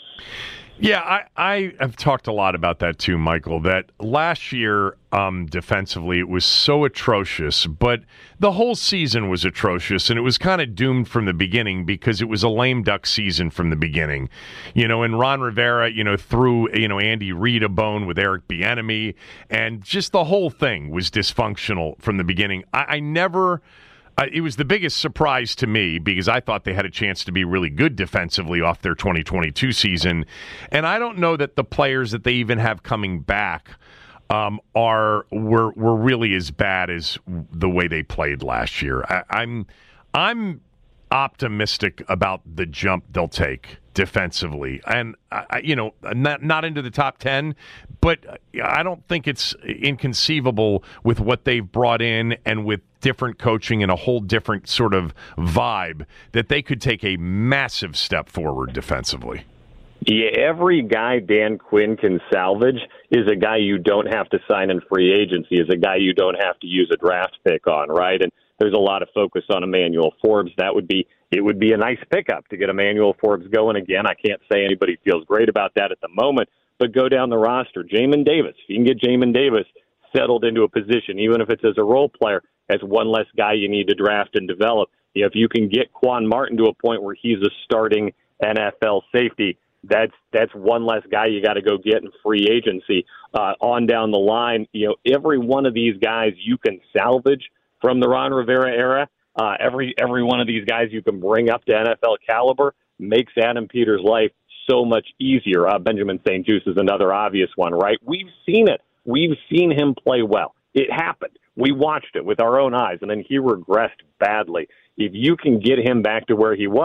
Yeah, I, I have talked a lot about that too, Michael, that last year um, defensively it was so atrocious, but the whole season was atrocious, and it was kind of doomed from the beginning because it was a lame duck season from the beginning. You know, and Ron Rivera, you know, threw, you know, Andy Reid a bone with Eric Bieniemy, and just the whole thing was dysfunctional from the beginning. I, I never... Uh, it was the biggest surprise to me because I thought they had a chance to be really good defensively off their twenty twenty-two season. And I don't know that the players that they even have coming back um, are were were really as bad as the way they played last year. I, I'm I'm optimistic about the jump they'll take defensively, and I, you know, not not into the top ten, but I don't think it's inconceivable with what they've brought in and with different coaching and a whole different sort of vibe that they could take a massive step forward defensively.
Yeah, every guy Dan Quinn can salvage is a guy you don't have to sign in free agency, is a guy you don't have to use a draft pick on, right? And there's a lot of focus on Emmanuel Forbes. That would be it would be a nice pickup to get Emmanuel Forbes going again. I can't say anybody feels great about that at the moment, but go down the roster. Jamin Davis, if you can get Jamin Davis settled into a position, even if it's as a role player, as one less guy you need to draft and develop. You know, if you can get Quan Martin to a point where he's a starting N F L safety, that's that's one less guy you got to go get in free agency. Uh, on down the line, you know, every one of these guys you can salvage from the Ron Rivera era. Uh, every every one of these guys you can bring up to N F L caliber makes Adam Peters' life so much easier. Uh, Benjamin Saint Juste is another obvious one, right? We've seen it. We've seen him play well. It happened. We watched it with our own eyes, and then he regressed badly. If you can get him back to where he was,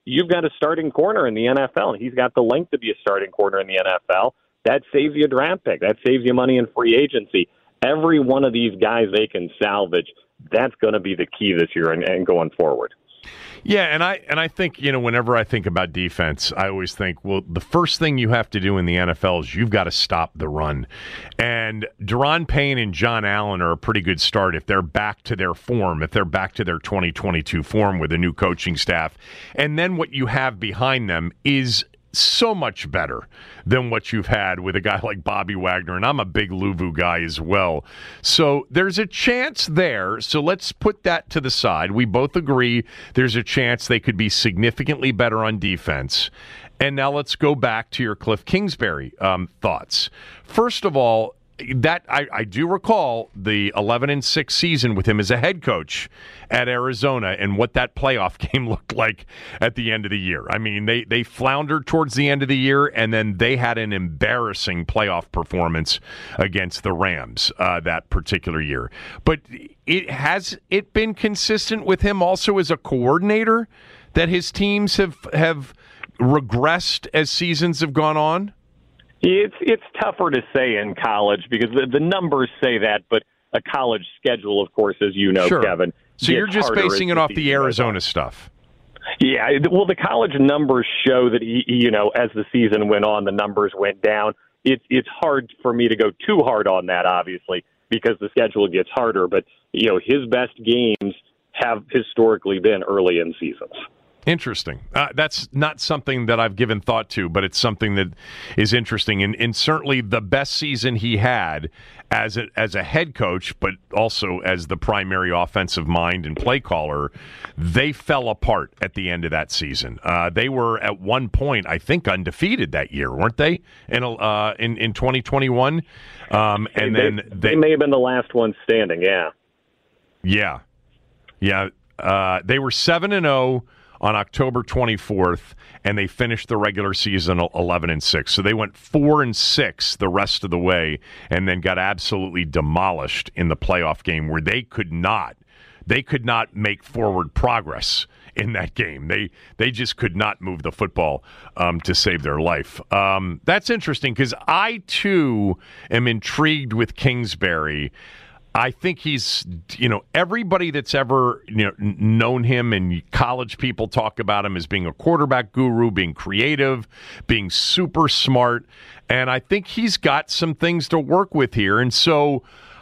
you've got a starting corner in the N F L, and he's got the length to be a starting corner in the N F L. That saves you a draft pick. That saves you money in free agency. Every one of these guys they can salvage, that's going to be the key this year and, and going forward.
Yeah, and I and I think, you know, whenever I think about defense, I always think, well, the first thing you have to do in the N F L is you've got to stop the run. And Daron Payne and John Allen are a pretty good start if they're back to their form, if they're back to their twenty twenty-two form with a new coaching staff. And then what you have behind them is so much better than what you've had with a guy like Bobby Wagner, and I'm a big Luvu guy as well. So there's a chance there, so let's put that to the side. We both agree there's a chance they could be significantly better on defense. And now let's go back to your Cliff Kingsbury um, thoughts. First of all, that I, I do recall the eleven and six season with him as a head coach at Arizona and what that playoff game looked like at the end of the year. I mean, they, they floundered towards the end of the year, and then they had an embarrassing playoff performance against the Rams uh, that particular year. But it has it been consistent with him also as a coordinator that his teams have have regressed as seasons have gone on?
It's it's tougher to say in college because the, the numbers say that, but a college schedule, of course, as you know,
sure.
Kevin.
So you're just basing it off the Arizona stuff.
Yeah, well, the college numbers show that, you know, as the season went on, the numbers went down. It's it's hard for me to go too hard on that, obviously, because the schedule gets harder. But, you know, his best games have historically been early in seasons.
Interesting. Uh, that's not something that I've given thought to, but it's something that is interesting. And, and certainly the best season he had as a, as a head coach, but also as the primary offensive mind and play caller, they fell apart at the end of that season. Uh, they were at one point, I think, undefeated that year, weren't they? In uh, in, in twenty twenty-one, um, and
they,
then
they,
they
may have been the last one standing. Yeah,
yeah, yeah. Uh, they were seven and zero. On October twenty-fourth, and they finished the regular season eleven and six. So they went four and six the rest of the way, and then got absolutely demolished in the playoff game where they could not, they could not make forward progress in that game. They they just could not move the football um, to save their life. Um, that's interesting because I too am intrigued with Kingsbury. I think he's, you know, everybody that's ever, you know, known him and college people talk about him as being a quarterback guru, being creative, being super smart. And I think he's got some things to work with here. And so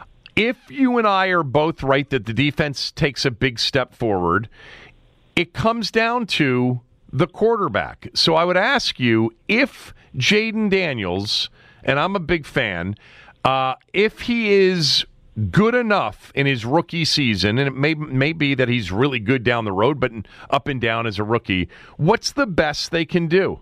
if you and I are both right that the defense takes a big step forward, it comes down to the quarterback. So I would ask you if Jayden Daniels, and I'm a big fan, uh, if he is good enough in his rookie season, and it may, may be that he's really good down the road, but up and down as a rookie, what's the best they can do?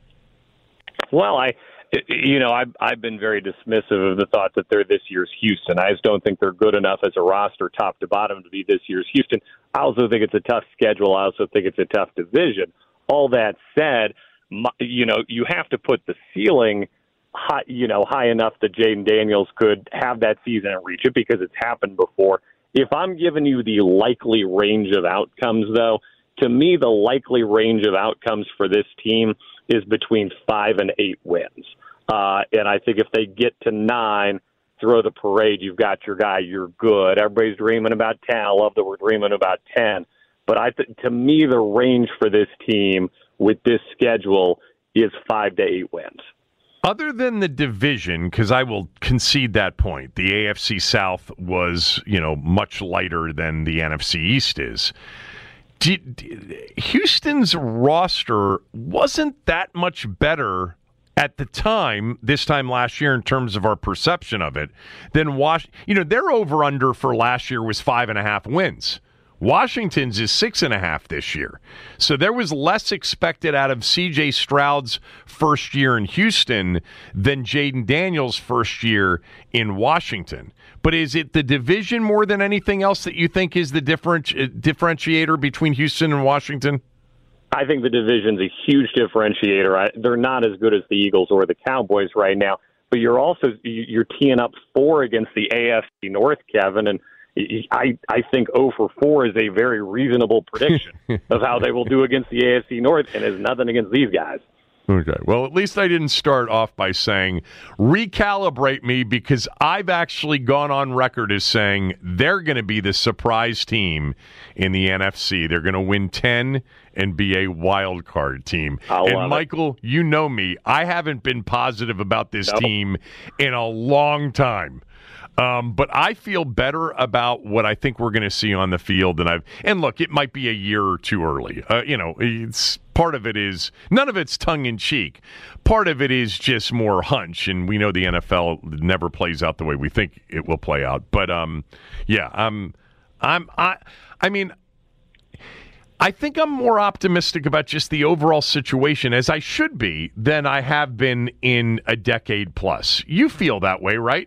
Well, I, you know, I've, I've been very dismissive of the thought that they're this year's Houston. I just don't think they're good enough as a roster, top to bottom, to be this year's Houston. I also think it's a tough schedule. I also think it's a tough division. All that said, my, you know, you have to put the ceiling high, you know, high enough that Jayden Daniels could have that season and reach it because it's happened before. If I'm giving you the likely range of outcomes, though, to me, the likely range of outcomes for this team is between five and eight wins. Uh, and I think if they get to nine, throw the parade, you've got your guy, you're good. Everybody's dreaming about ten. I love that we're dreaming about ten. But I th- to me, the range for this team with this schedule is five to eight wins.
Other than the division, because I will concede that point, the A F C South was, you know, much lighter than the N F C East is. Did, did, Houston's roster wasn't that much better at the time, this time last year, in terms of our perception of it, than Wash. You know, their over-under for last year was five and a half wins. Washington's is six and a half this year. So there was less expected out of C J Stroud's first year in Houston than Jayden Daniels' first year in Washington. But is it the division more than anything else that you think is the differenti- differentiator between Houston and Washington?
I think the division's a huge differentiator. I, they're not as good as the Eagles or the Cowboys right now, but you're also you're teeing up four against the A F C North, Kevin, and I, I think oh for four is a very reasonable prediction of how they will do against the A F C North, and is nothing against these guys.
Okay. Well, at least I didn't start off by saying recalibrate me, because I've actually gone on record as saying they're going to be the surprise team in the N F C. They're going to win ten and be a wild card team.
I
and
love
Michael,
it.
you know me. I haven't been positive about this
nope.
team in a long time. Um, but I feel better about what I think we're going to see on the field than I've. And look, it might be a year or two early. Uh, you know, it's part of it is none of it's tongue in cheek. Part of it is just more hunch, and we know the N F L never plays out the way we think it will play out. But um, yeah, I'm, I'm, I, I mean. I think I'm more optimistic about just the overall situation, as I should be, than I have been in a decade plus. You feel that way, right?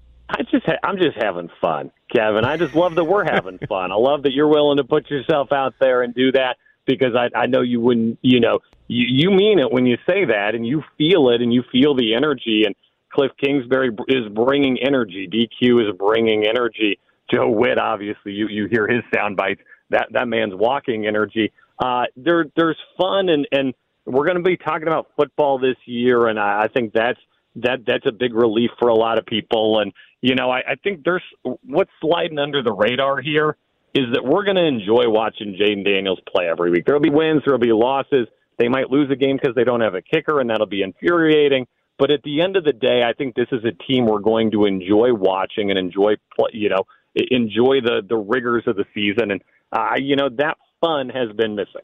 I just ha- I'm just having fun, Kevin. I just love that we're having fun. I love that you're willing to put yourself out there and do that, because I, I know you wouldn't, you know, you, you mean it when you say that, and you feel it, and you feel the energy. And Cliff Kingsbury is bringing energy. D Q is bringing energy. Joe Witt, obviously, you, you hear his sound bites. That that man's walking energy. Uh, there there's fun, and, and we're going to be talking about football this year, and I, I think that's that that's a big relief for a lot of people. And you know, I, I think there's what's sliding under the radar here is that we're going to enjoy watching Jayden Daniels play every week. There'll be wins, there'll be losses. They might lose a game because they don't have a kicker, and that'll be infuriating. But at the end of the day, I think this is a team we're going to enjoy watching and enjoy, you know, enjoy the the rigors of the season. And uh, you know, that fun has been missing.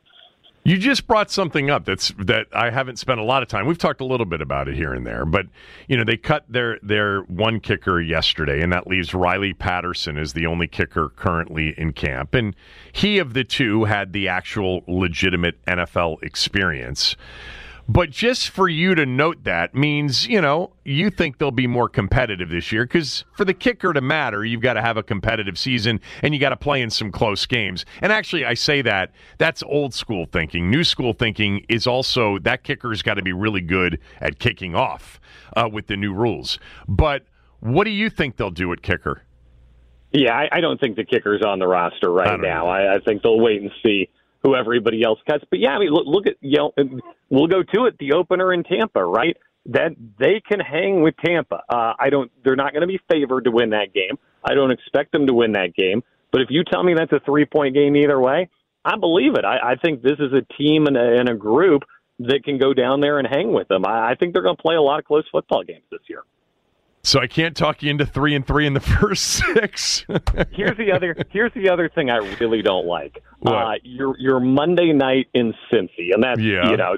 You just brought something up that's that I haven't spent a lot of time. We've talked a little bit about it here and there, but you know, they cut their their one kicker yesterday, and that leaves Riley Patterson as the only kicker currently in camp. And he of the two had the actual legitimate N F L experience. But just for you to note that means, you know, you think they'll be more competitive this year, because for the kicker to matter, you've got to have a competitive season and you got to play in some close games. And actually, I say that, that's old school thinking. New school thinking is also that kicker's got to be really good at kicking off uh, with the new rules. But what do you think they'll do at kicker?
Yeah, I, I don't think the kicker's on the roster right now. I, I think they'll wait and see who everybody else cuts. But yeah, I mean, look, look at, you know, we'll go to it, the opener in Tampa, right? That they can hang with Tampa. Uh, I don't, they're not going to be favored to win that game. I don't expect them to win that game. But if you tell me that's a three-point game either way, I believe it. I, I think this is a team and a, and a group that can go down there and hang with them. I, I think they're going to play a lot of close football games this year.
So I can't talk you into three and three in the first six.
here's the other. Here's the other thing I really don't like.
What?
Uh, your your Monday night in Cincy, and that's
yeah.
you know,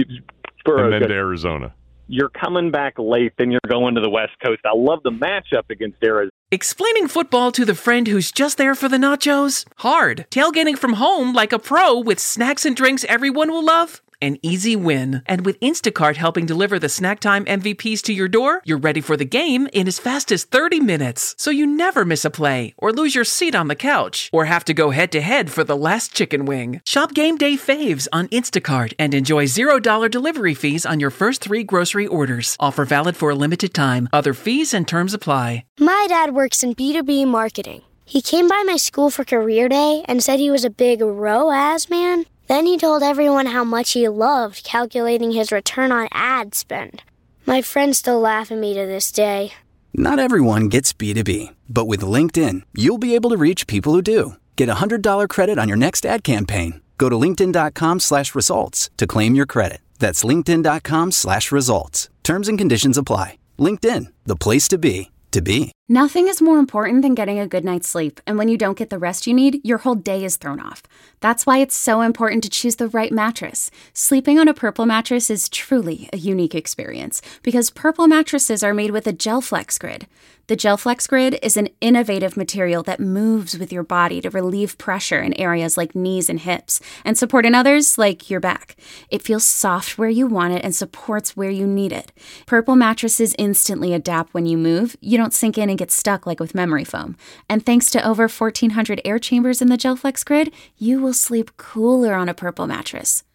for
and then
good,
to Arizona.
You're coming back late, then you're going to the West Coast. I love the matchup against Arizona.
Explaining football to the friend who's just there for the nachos? Hard. Tailgating from home like a pro with snacks and drinks everyone will love? An easy win. And with Instacart helping deliver the snack time M V Ps to your door, you're ready for the game in as fast as thirty minutes. So you never miss a play, or lose your seat on the couch, or have to go head-to-head for the last chicken wing. Shop Game Day Faves on Instacart and enjoy zero dollars delivery fees on your first three grocery orders. Offer valid for a limited time. Other fees and terms apply.
My dad works in B two B marketing. He came by my school for career day and said he was a big R O A S man. Then he told everyone how much he loved calculating his return on ad spend. My friends still laugh at me to this day.
Not everyone gets B two B, but with LinkedIn, you'll be able to reach people who do. Get a one hundred dollars credit on your next ad campaign. Go to linkedin.com slash results to claim your credit. That's linkedin.com slash results. Terms and conditions apply. LinkedIn, the place to be, to be.
Nothing is more important than getting a good night's sleep, and when you don't get the rest you need, your whole day is thrown off. That's why it's so important to choose the right mattress. Sleeping on a Purple mattress is truly a unique experience, because Purple mattresses are made with a GelFlex Grid. The GelFlex Grid is an innovative material that moves with your body to relieve pressure in areas like knees and hips, and support in others like your back. It feels soft where you want it and supports where you need it. Purple mattresses instantly adapt when you move. You don't sink in and get stuck like with memory foam. And thanks to over fourteen hundred air chambers in the GelFlex Grid, you will sleep cooler on a Purple mattress.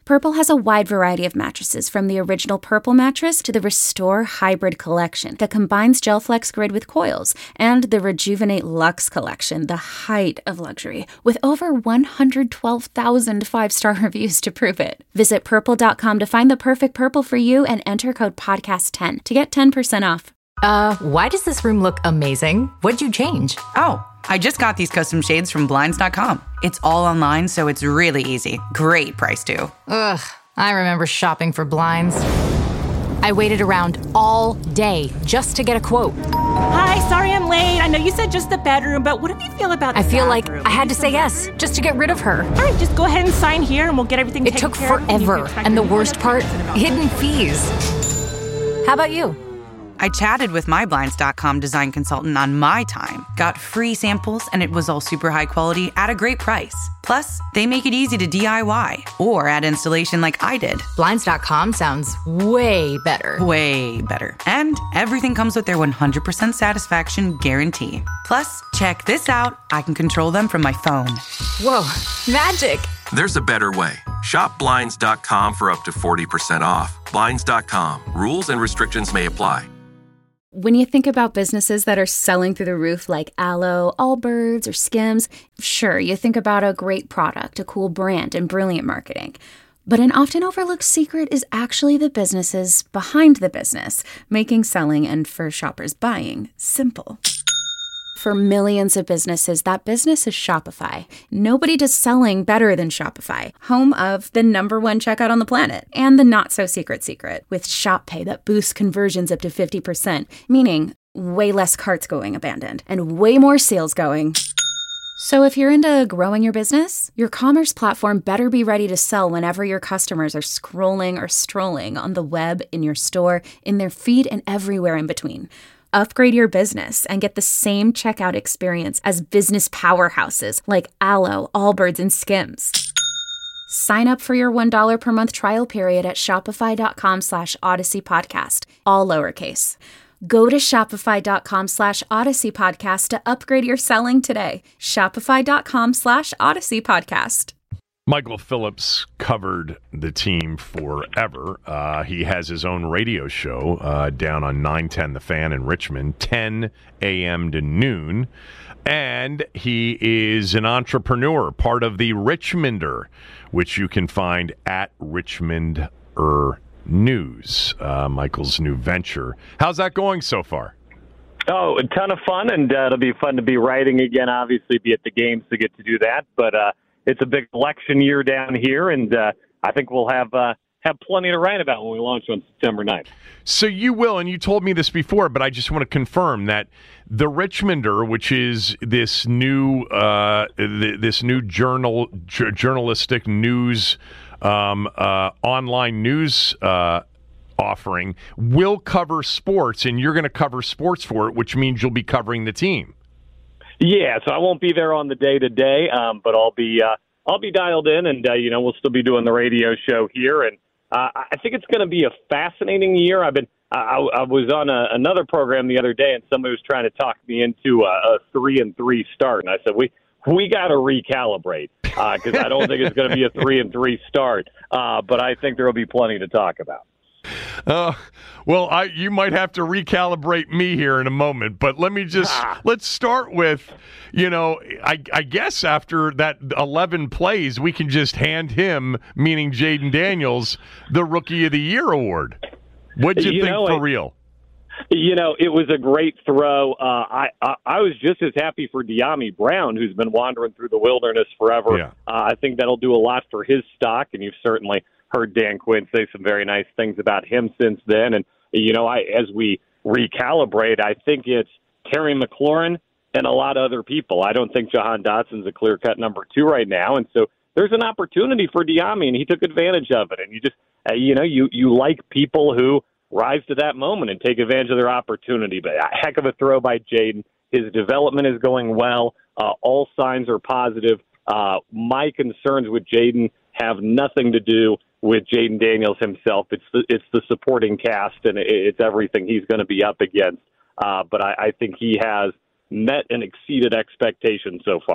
Purple has a wide variety of mattresses, from the original Purple mattress to the Restore Hybrid collection that combines GelFlex Grid with coils, and the Rejuvenate Luxe collection, the height of luxury, with over one hundred twelve thousand five-star reviews to prove it. Visit purple dot com to find the perfect Purple for you and enter code podcast ten to get ten percent off.
Uh, why does this room look amazing? What'd you change?
Oh, I just got these custom shades from Blinds dot com. It's all online, so it's really easy. Great price, too.
Ugh, I remember shopping for blinds. I waited around all day just to get a quote.
Hi, sorry I'm late. I know you said just the bedroom, but what do you feel about the
I feel
bathroom?
like I had to say yes just to get rid of her.
All right, just go ahead and sign here and we'll get everything
It
taken
took
care of.
forever, and the worst part, hidden fees. How about you?
I chatted with my Blinds dot com design consultant on my time, got free samples, and it was all super high quality at a great price. Plus, they make it easy to D I Y or add installation like I did.
Blinds dot com sounds way better.
Way better. And everything comes with their one hundred percent satisfaction guarantee. Plus, check this out. I can control them from my phone.
Whoa, magic.
There's a better way. Shop Blinds dot com for up to forty percent off. Blinds dot com. Rules and restrictions may apply.
When you think about businesses that are selling through the roof like Aloe, Allbirds, or Skims, sure, you think about a great product, a cool brand, and brilliant marketing. But an often overlooked secret is actually the businesses behind the business, making selling and, for shoppers, buying simple. For millions of businesses, that business is Shopify. Nobody does selling better than Shopify, home of the number one checkout on the planet, and the not-so-secret secret, with Shop Pay that boosts conversions up to fifty percent, meaning way less carts going abandoned, and way more sales going. So if you're into growing your business, your commerce platform better be ready to sell whenever your customers are scrolling or strolling on the web, in your store, in their feed, and everywhere in between. Upgrade your business and get the same checkout experience as business powerhouses like Aloe, Allbirds, and Skims. Sign up for your one dollar per month trial period at shopify dot com slash odyssey podcast, all lowercase. Go to shopify dot com slash odyssey podcast to upgrade your selling today. shopify dot com slash odyssey podcast.
Michael Phillips covered the team forever. Uh, he has his own radio show uh, down on nine ten The Fan in Richmond, ten a.m. to noon. And he is an entrepreneur, part of the Richmonder, which you can find at Richmonder News, uh, Michael's new venture. How's that going so far?
Oh, a ton of fun, and uh, it'll be fun to be writing again, obviously, be at the games to get to do that. But uh, it's a big election year down here, and uh, I think we'll have uh, have plenty to write about when we launch on September ninth.
So you will, and you told me this before, but I just want to confirm that the Richmonder, which is this new uh, th- this new journal j- journalistic news um, uh, online news uh, offering, will cover sports, and you're going to cover sports for it, which means you'll be covering the team.
Yeah, so I won't be there on the day to day, um, but I'll be uh, I'll be dialed in, and uh, you know we'll still be doing the radio show here, and uh, I think it's going to be a fascinating year. I've been I, I was on a, another program the other day, and somebody was trying to talk me into a, a three and three start, and I said we we got to recalibrate because uh, I don't think it's going to be a three and three start, uh, but I think there will be plenty to talk about.
Uh, well, I you might have to recalibrate me here in a moment, but let me just ah. let's start with, you know, I, I guess after that eleven plays, we can just hand him, meaning Jayden Daniels, the Rookie of the Year award. What'd you, you think know, for I, real?
You know, it was a great throw. Uh, I, I I was just as happy for Dyami Brown, who's been wandering through the wilderness forever. Yeah. Uh, I think that'll do a lot for his stock, and you've certainly heard Dan Quinn say some very nice things about him since then. And, you know, I as we recalibrate, I think it's Terry McLaurin and a lot of other people. I don't think Jahan Dotson's a clear-cut number two right now. And so there's an opportunity for Dyami, and he took advantage of it. And you just, uh, you know, you, you like people who rise to that moment and take advantage of their opportunity. But a heck of a throw by Jayden. His development is going well. Uh, all signs are positive. Uh, my concerns with Jayden have nothing to do with Jayden Daniels himself. It's the, it's the supporting cast, and it's everything he's going to be up against. Uh, but I, I think he has met and exceeded expectations so far.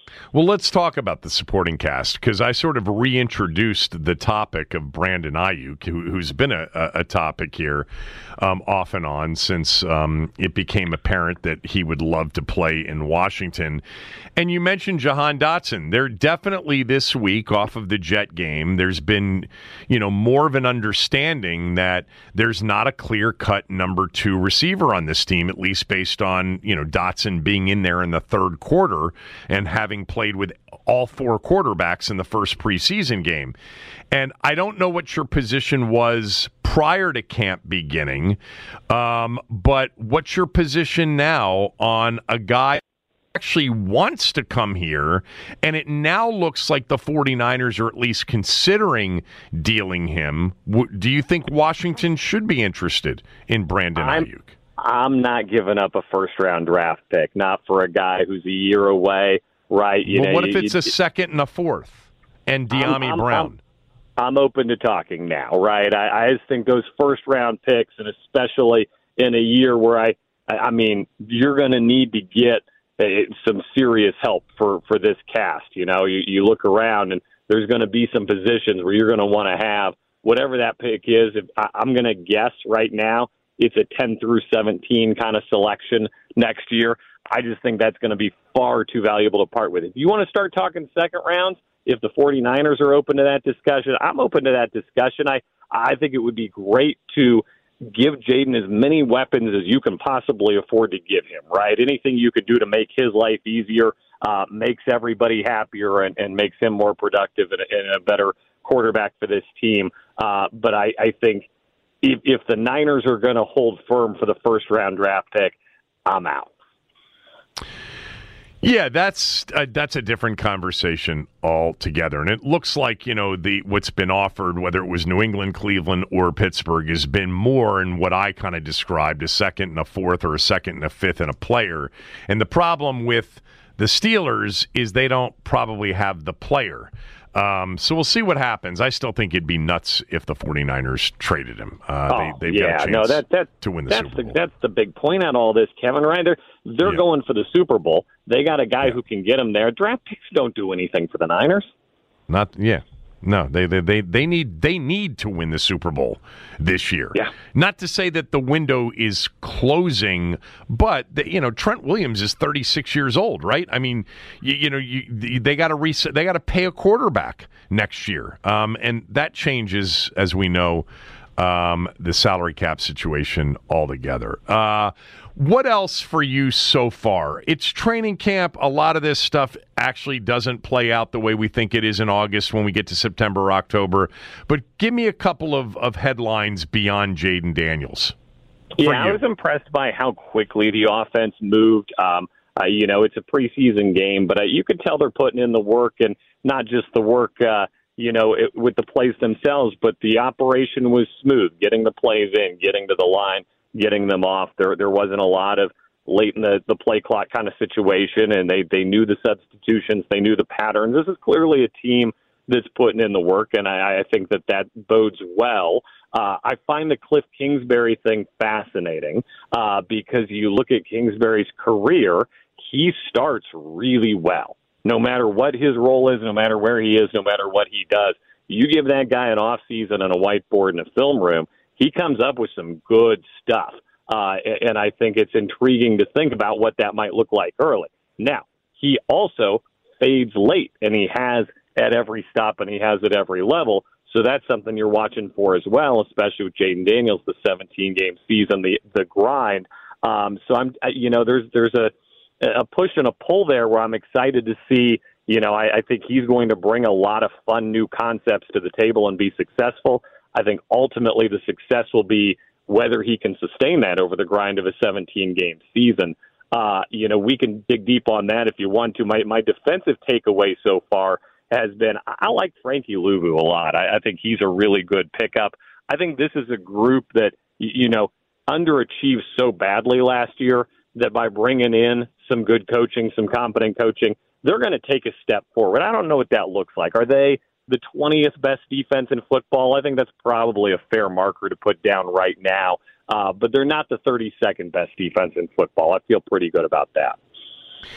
Well, let's talk about the supporting cast, because I sort of reintroduced the topic of Brandon Aiyuk, who, who's been a, a topic here um, off and on since um, it became apparent that he would love to play in Washington. And you mentioned Jahan Dotson. They're definitely this week off of the Jet game. There's been, you know, more of an understanding that there's not a clear-cut number two receiver on this team, at least based on, you know, Dotson being in there in the third quarter and having played with all four quarterbacks in the first preseason game. And I don't know what your position was prior to camp beginning, um, but what's your position now on a guy actually wants to come here, and it now looks like the 49ers are at least considering dealing him. Do you think Washington should be interested in Brandon
I'm,
Aiyuk?
I'm not giving up a first-round draft pick, not for a guy who's a year away, right? You
well,
know,
what if
you,
it's
you,
a second and a fourth and De'Ami
I'm,
Brown?
I'm, I'm open to talking now, right? I, I just think those first-round picks, and especially in a year where I, I mean, you're going to need to get some serious help for, for this cast. You know, you, you look around and there's going to be some positions where you're going to want to have whatever that pick is. If I, I'm going to guess right now it's a ten through seventeen kind of selection next year. I just think that's going to be far too valuable to part with. If you want to start talking second rounds, if the 49ers are open to that discussion, I'm open to that discussion. I, I think it would be great to give Jaden as many weapons as you can possibly afford to give him, right? Anything you could do to make his life easier uh, makes everybody happier and, and makes him more productive and, and a better quarterback for this team. Uh, but I, I think if, if the Niners are going to hold firm for the first-round draft pick, I'm out.
Yeah, that's uh, that's a different conversation altogether. And it looks like, you know, the what's been offered, whether it was New England, Cleveland, or Pittsburgh, has been more in what I kind of described a second and a fourth or a second and a fifth and a player. And the problem with the Steelers is they don't probably have the player. Um, so we'll see what happens. I still think it'd be nuts if the 49ers traded him. Uh,
oh,
they, they've
yeah,
got a chance
no, that, that,
to win the
that's
Super Bowl.
The, that's the big point on all this, Kevin, right? They're, they're
yeah.
going for the Super Bowl. They got a guy
yeah.
who can get them there. Draft picks don't do anything for the Niners.
Not, yeah. No, they, they they they need they need to win the Super Bowl this year.
Yeah.
Not to say that the window is closing, but the, you know, Trent Williams is thirty-six years old, right? I mean, you, you know, you, they got to reset. They got to pay a quarterback next year, um, and that changes, as we know, um, the salary cap situation altogether. Uh, what else for you so far? It's training camp. A lot of this stuff actually doesn't play out the way we think it is in August when we get to September or October. But give me a couple of, of headlines beyond Jaden Daniels.
Yeah, I was impressed by how quickly the offense moved. Um, uh, you know, it's a preseason game, but uh, you could tell they're putting in the work, and not just the work, uh, you know, it, with the plays themselves, but the operation was smooth, getting the plays in, getting to the line, getting them off. There there wasn't a lot of late in the, the play clock kind of situation, and they, they knew the substitutions. They knew the patterns. This is clearly a team that's putting in the work, and I, I think that that bodes well. Uh, I find the Cliff Kingsbury thing fascinating uh, because you look at Kingsbury's career, he starts really well. No matter what his role is, no matter where he is, no matter what he does, you give that guy an off season and a whiteboard in a film room, he comes up with some good stuff. Uh, and I think it's intriguing to think about what that might look like early. Now, he also fades late, and he has at every stop, and he has at every level. So that's something you're watching for as well, especially with Jaden Daniels, the seventeen-game season, the the grind. Um, so I'm, you know, there's there's a a push and a pull there where I'm excited to see. You know, I, I think he's going to bring a lot of fun new concepts to the table and be successful. I think ultimately the success will be whether he can sustain that over the grind of a seventeen-game season. Uh, you know, we can dig deep on that if you want to. My my defensive takeaway so far has been I like Frankie Luvu a lot. I, I think he's a really good pickup. I think this is a group that, you know, underachieved so badly last year that by bringing in some good coaching, some competent coaching, they're going to take a step forward. I don't know what that looks like. Are they the twentieth best defense in football? I think that's probably a fair marker to put down right now. Uh, but they're not the thirty-second best defense in football. I feel pretty good about that.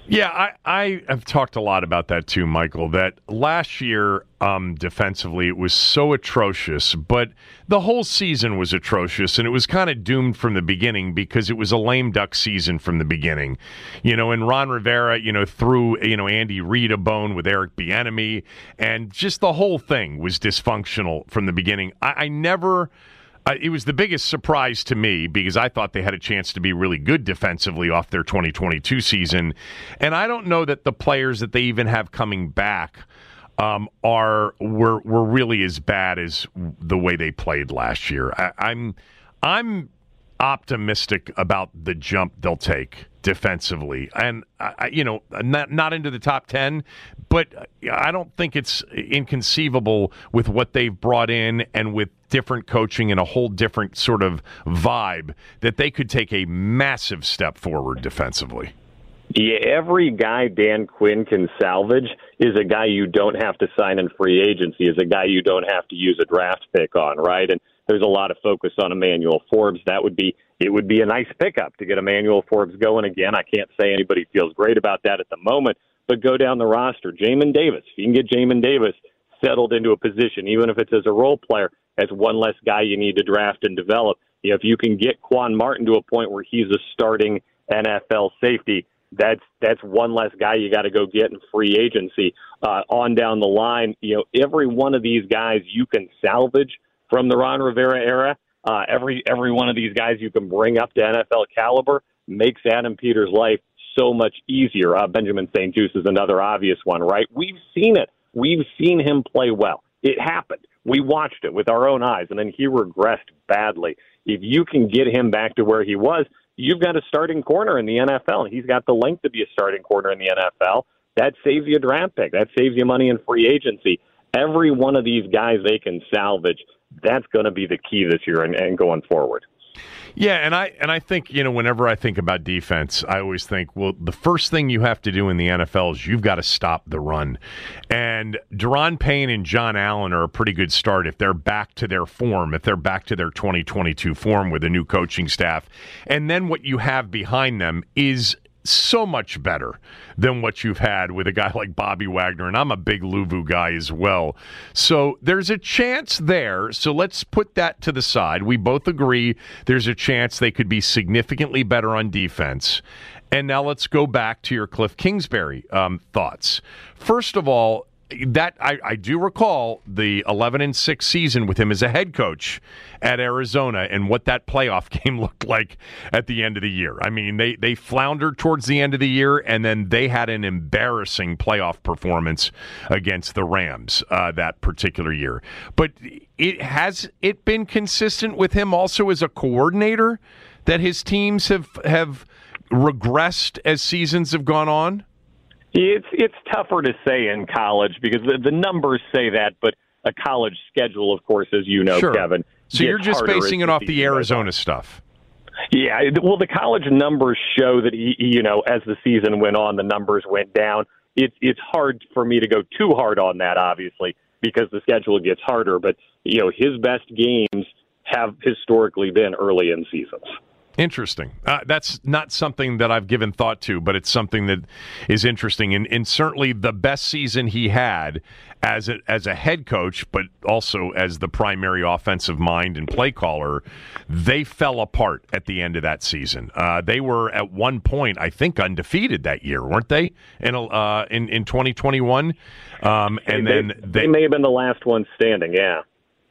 Yeah, I, I have talked a lot about that too, Michael, that last year um, defensively it was so atrocious, but the whole season was atrocious, and it was kind of doomed from the beginning because it was a lame duck season from the beginning. You know, and Ron Rivera, you know, threw, you know, Andy Reid a bone with Eric Bieniemy, and just the whole thing was dysfunctional from the beginning. I, I never... Uh, it was the biggest surprise to me because I thought they had a chance to be really good defensively off their twenty twenty-two season. And I don't know that the players that they even have coming back um, are were were really as bad as the way they played last year. I, I'm I'm optimistic about the jump they'll take defensively, and I, you know, not not into the top ten, but I don't think it's inconceivable with what they've brought in and with different coaching and a whole different sort of vibe that they could take a massive step forward defensively.
Yeah, every guy Dan Quinn can salvage is a guy you don't have to sign in free agency, is a guy you don't have to use a draft pick on, right? And there's a lot of focus on Emmanuel Forbes. That would be it would be a nice pickup to get Emmanuel Forbes going again. I can't say anybody feels great about that at the moment, but go down the roster. Jamin Davis, if you can get Jamin Davis settled into a position, even if it's as a role player, as one less guy you need to draft and develop. You know, if you can get Quan Martin to a point where he's a starting N F L safety, that's that's one less guy you got to go get in free agency. Uh, on down the line, you know, every one of these guys you can salvage from the Ron Rivera era. Uh, every every one of these guys you can bring up to N F L caliber makes Adam Peters' life so much easier. Uh, Benjamin Saint Juste is another obvious one, right? We've seen it. We've seen him play well. It happened. We watched it with our own eyes, and then he regressed badly. If you can get him back to where he was, you've got a starting corner in the N F L, and he's got the length to be a starting corner in the N F L. That saves you a draft pick. That saves you money in free agency. Every one of these guys they can salvage. That's going to be the key this year and, and going forward.
Yeah, and I and I think, you know, whenever I think about defense, I always think, well, the first thing you have to do in the N F L is you've got to stop the run. And Daron Payne and John Allen are a pretty good start if they're back to their form, if they're back to their twenty twenty-two form with a new coaching staff. And then what you have behind them is so much better than what you've had with a guy like Bobby Wagner, and I'm a big Luvu guy as well. So there's a chance there, so let's put that to the side. We both agree there's a chance they could be significantly better on defense. And now let's go back to your Cliff Kingsbury um, thoughts. First of all, that I, I do recall the eleven and six season with him as a head coach at Arizona and what that playoff game looked like at the end of the year. I mean, they, they floundered towards the end of the year, and then they had an embarrassing playoff performance against the Rams uh, that particular year. But it has it been consistent with him also as a coordinator that his teams have have regressed as seasons have gone on?
It's it's tougher to say in college because the, the numbers say that, but a college schedule, of course, as you know,
sure.
Kevin.
So you're just basing it off the Arizona stuff.
Yeah, well, the college numbers show that, he, you know, as the season went on, the numbers went down. It's it's hard for me to go too hard on that, obviously, because the schedule gets harder. But, you know, his best games have historically been early in seasons.
Interesting. Uh, that's not something that I've given thought to, but it's something that is interesting. And, and certainly the best season he had as a, as a head coach, but also as the primary offensive mind and play caller, they fell apart at the end of that season. Uh, they were at one point, I think, undefeated that year, weren't they? In uh, in, in twenty twenty-one, um, and
they,
then
they, they may have been the last one standing. Yeah,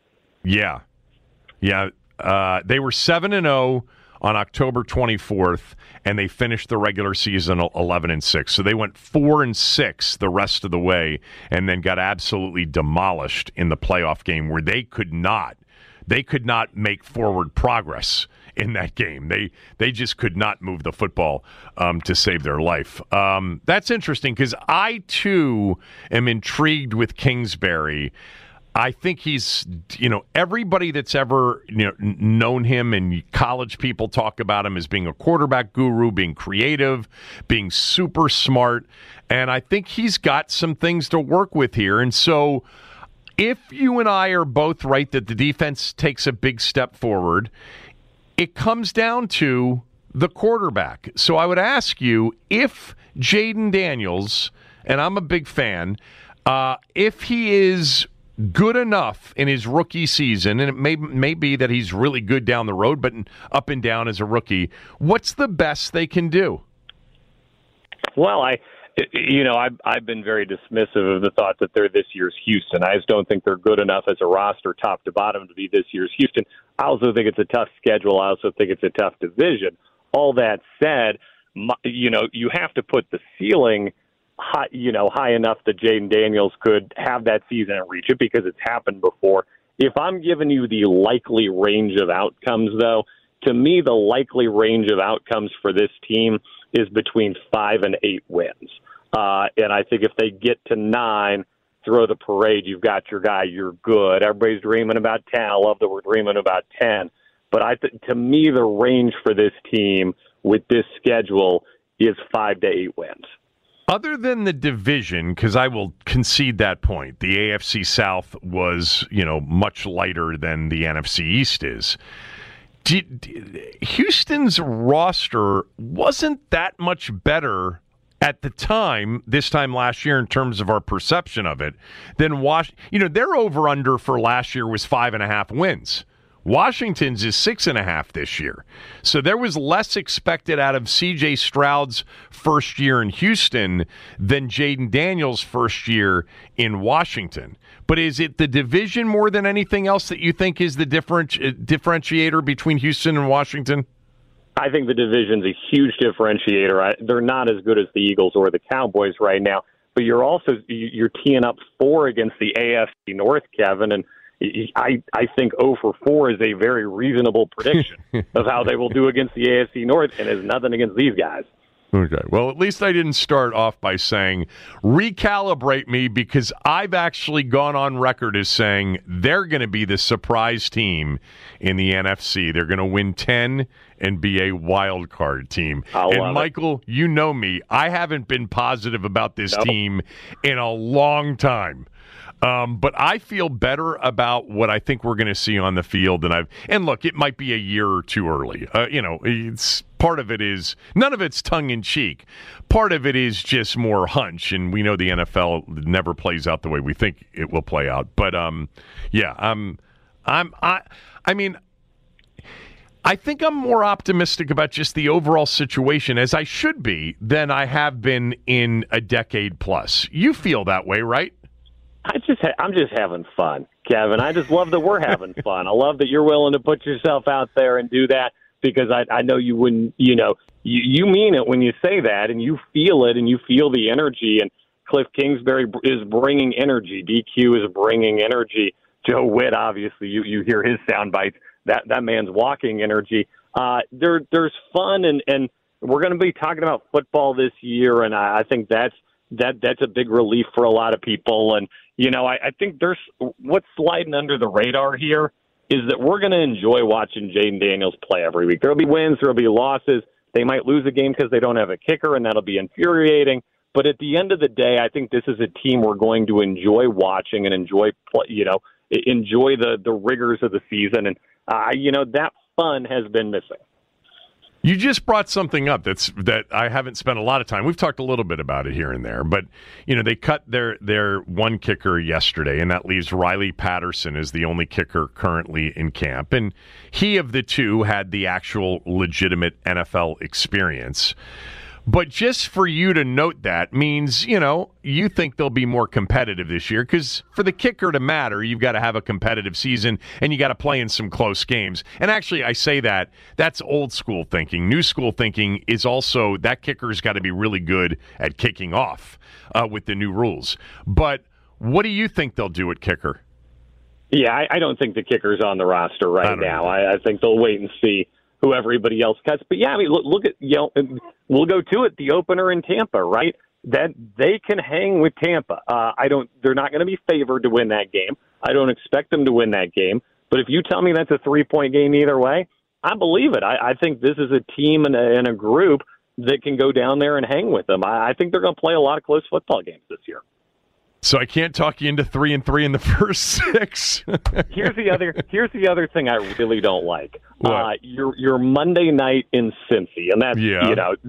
yeah, yeah. Uh, they were seven and zero. On October twenty-fourth, and they finished the regular season eleven and six. So they went four and six the rest of the way, and then got absolutely demolished in the playoff game where they could not, they could not make forward progress in that game. They they just could not move the football um, to save their life. Um, that's interesting because I too am intrigued with Kingsbury. I think he's, you know, everybody that's ever, you know, known him and college people talk about him as being a quarterback guru, being creative, being super smart. And I think he's got some things to work with here. And so if you and I are both right that the defense takes a big step forward, it comes down to the quarterback. So I would ask you, if Jayden Daniels, and I'm a big fan, uh, if he is good enough in his rookie season, and it may, may be that he's really good down the road, but up and down as a rookie, what's the best they can do?
Well, I, you know, I've, I've been very dismissive of the thought that they're this year's Houston. I just don't think they're good enough as a roster, top to bottom, to be this year's Houston. I also think it's a tough schedule. I also think it's a tough division. All that said, my, you know, you have to put the ceiling high, you know, high enough that Jayden Daniels could have that season and reach it, because it's happened before. If I'm giving you the likely range of outcomes, though, to me, the likely range of outcomes for this team is between five and eight wins. Uh, and I think if they get to nine, throw the parade, you've got your guy, you're good. Everybody's dreaming about ten. I love that we're dreaming about ten. But I th- to me, the range for this team with this schedule is five to eight wins.
Other than the division, because I will concede that point, the A F C South was, you know, much lighter than the N F C East is. Did, did, Houston's roster wasn't that much better at the time, this time last year, in terms of our perception of it, than Wash. You know, their over-under for last year was five and a half wins. Washington's is six and a half this year. So there was less expected out of C J Stroud's first year in Houston than Jayden Daniels' first year in Washington. But is it the division more than anything else that you think is the different, differentiator between Houston and Washington?
I think the division's a huge differentiator. I, they're not as good as the Eagles or the Cowboys right now, but you're also you're teeing up four against the A F C North, Kevin, and I, I think oh for four is a very reasonable prediction of how they will do against the A F C North, and it's nothing against these guys.
Okay. Well, at least I didn't start off by saying recalibrate me, because I've actually gone on record as saying they're going to be the surprise team in the N F C. They're going to win ten and be a wild card team.
I'll
and Michael, it. you know me. I haven't been positive about this nope. team in a long time. Um, but I feel better about what I think we're going to see on the field than I've. And look, it might be a year or two early. Uh, you know, it's part of it is none of it's tongue in cheek. Part of it is just more hunch, and we know the N F L never plays out the way we think it will play out. But um, yeah, I'm, I'm, I, I mean. I think I'm more optimistic about just the overall situation, as I should be, than I have been in a decade plus. You feel that way, right?
I just, ha- I'm just having fun, Kevin. I just love that we're having fun. I love that you're willing to put yourself out there and do that, because I, I know you wouldn't, you know, you, you mean it when you say that, and you feel it, and you feel the energy. And Cliff Kingsbury is bringing energy. D Q is bringing energy. Joe Witt, obviously, you, you hear his sound bites. That that man's walking energy. Uh, there, there's fun, and, and we're going to be talking about football this year, and I, I think that's that that's a big relief for a lot of people. And you know, I, I think there's what's sliding under the radar here is that we're going to enjoy watching Jayden Daniels play every week. There'll be wins, there'll be losses. They might lose a game because they don't have a kicker, and that'll be infuriating. But at the end of the day, I think this is a team we're going to enjoy watching and enjoy, you know, enjoy the the rigors of the season. And Uh, you know, that fun has been missing.
You just brought something up that's that I haven't spent a lot of time. We've talked a little bit about it here and there, but you know, they cut their their one kicker yesterday, and that leaves Riley Patterson as the only kicker currently in camp. And he of the two had the actual legitimate N F L experience. But just for you to note that means, you know, you think they'll be more competitive this year, because for the kicker to matter, you've got to have a competitive season and you got to play in some close games. And actually, I say that, that's old school thinking. New school thinking is also that kicker's got to be really good at kicking off uh, with the new rules. But what do you think they'll do at kicker?
Yeah, I, I don't think the kicker's on the roster right now. I, I think they'll wait and see who everybody else cuts. But yeah, I mean, look, look at, you know, we'll go to it, the opener in Tampa, right? That they can hang with Tampa. Uh, I don't, they're not going to be favored to win that game. I don't expect them to win that game. But if you tell me that's a three-point game either way, I believe it. I, I think this is a team and a, and a group that can go down there and hang with them. I, I think they're going to play a lot of close football games this year.
So I can't talk you into three and three in the first six.
here's the other. Here's the other thing I really don't like.
What?
Uh, your your Monday night in Cincy, and that's
Yeah.
you know,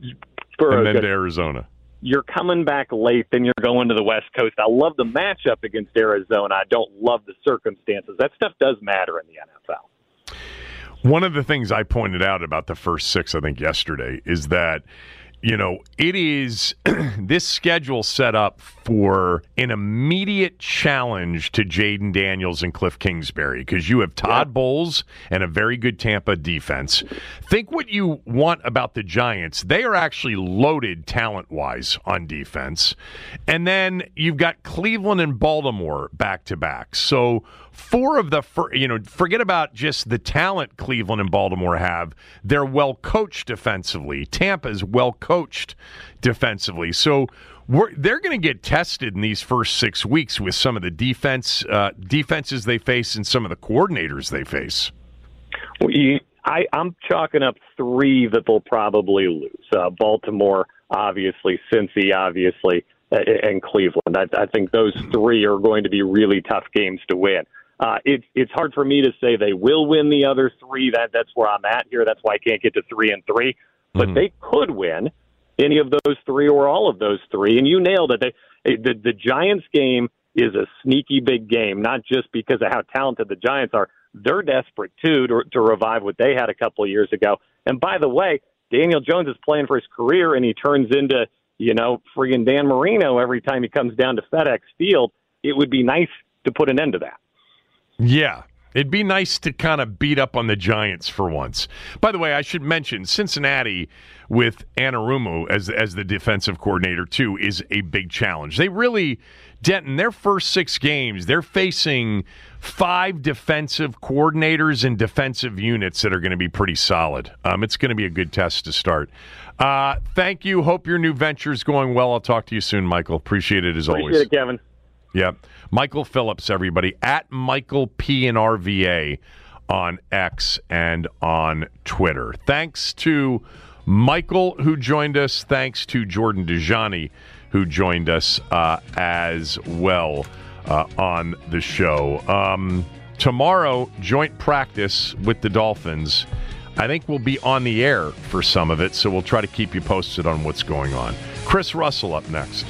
for
and
a
then
good,
to Arizona.
You're coming back late, then you're going to the West Coast. I love the matchup against Arizona. I don't love the circumstances. That stuff does matter in the N F L.
One of the things I pointed out about the first six, I think, yesterday is that, you know, it is this schedule set up for an immediate challenge to Jaden Daniels and Cliff Kingsbury because you have Todd yeah. Bowles and a very good Tampa defense. Think what you want about the Giants. They are actually loaded talent-wise on defense. And then you've got Cleveland and Baltimore back-to-back. So four of the, you know, forget about just the talent Cleveland and Baltimore have. They're well-coached defensively. Tampa's well-coached defensively. So we're, they're going to get tested in these first six weeks with some of the defense uh, defenses they face and some of the coordinators they face.
Well, you, I, I'm chalking up three that they'll probably lose. Uh, Baltimore, obviously, Cincy, obviously, uh, and Cleveland. I, I think those three are going to be really tough games to win. Uh, it, it's hard for me to say they will win the other three. That That's where I'm at here. That's why I can't get to three and three. But mm-hmm. they could win any of those three or all of those three. And you nailed it. They, the, the Giants game is a sneaky big game, not just because of how talented the Giants are. They're desperate, too, to, to revive what they had a couple of years ago. And by the way, Daniel Jones is playing for his career, and he turns into, you know, friggin' Dan Marino every time he comes down to FedEx Field. It would be nice to put an end to that.
Yeah, it'd be nice to kind of beat up on the Giants for once. By the way, I should mention Cincinnati with Anarumo as as the defensive coordinator, too, is a big challenge. They really, Denton, their first six games, they're facing five defensive coordinators and defensive units that are going to be pretty solid. Um, it's going to be a good test to start. Uh, thank you. Hope your new venture is going well. I'll talk to you soon, Michael. Appreciate it as
Appreciate
always.
Appreciate it, Kevin.
Yep. Michael Phillips, everybody, at Michael P and R V A on X and on Twitter. Thanks to Michael, who joined us. Thanks to Jordan Dejani, who joined us uh, as well uh, on the show. Um, tomorrow, joint practice with the Dolphins. I think we'll be on the air for some of it, so we'll try to keep you posted on what's going on. Chris Russell up next.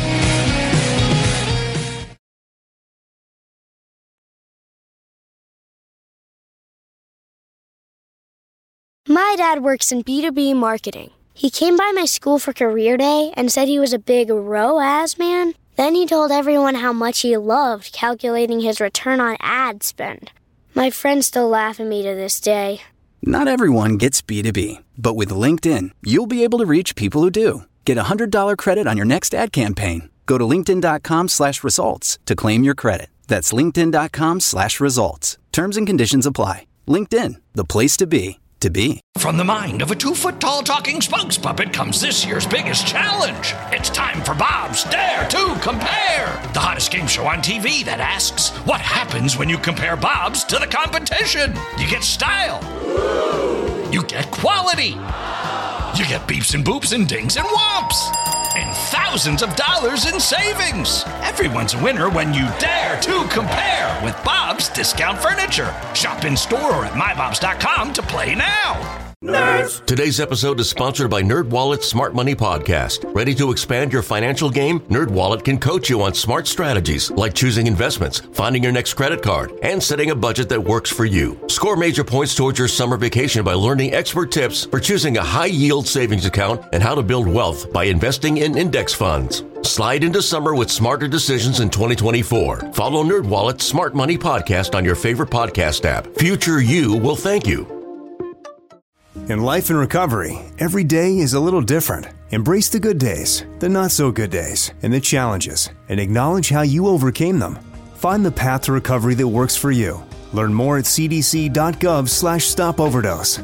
My dad works in B two B marketing. He came by my school for career day and said he was a big R O A S man. Then he told everyone how much he loved calculating his return on ad spend. My friends still laugh at me to this day.
Not everyone gets B two B, but with LinkedIn, you'll be able to reach people who do. Get a one hundred dollars credit on your next ad campaign. Go to linkedin.com slash results to claim your credit. That's linkedin.com slash results. Terms and conditions apply. LinkedIn, the place to be. To be.
From the mind of a two-foot-tall talking spokes puppet comes this year's biggest challenge. It's time for Bob's Dare to Compare, the hottest game show on T V that asks, what happens when you compare Bob's to the competition? You get style. You get quality. You get beeps and boops and dings and whomps. And thousands of dollars in savings. Everyone's a winner when you dare to compare with Bob's Discount Furniture. Shop in store or at my bobs dot com to play now.
Nerds! Today's episode is sponsored by NerdWallet's Smart Money Podcast. Ready to expand your financial game? NerdWallet can coach you on smart strategies like choosing investments, finding your next credit card, and setting a budget that works for you. Score major points towards your summer vacation by learning expert tips for choosing a high-yield savings account and how to build wealth by investing in index funds. Slide into summer with smarter decisions in twenty twenty-four. Follow NerdWallet's Smart Money Podcast on your favorite podcast app. Future you will thank you.
In life and recovery, every day is a little different. Embrace the good days, the not so good days, and the challenges, and acknowledge how you overcame them. Find the path to recovery that works for you. Learn more at cdc.gov slash stop overdose.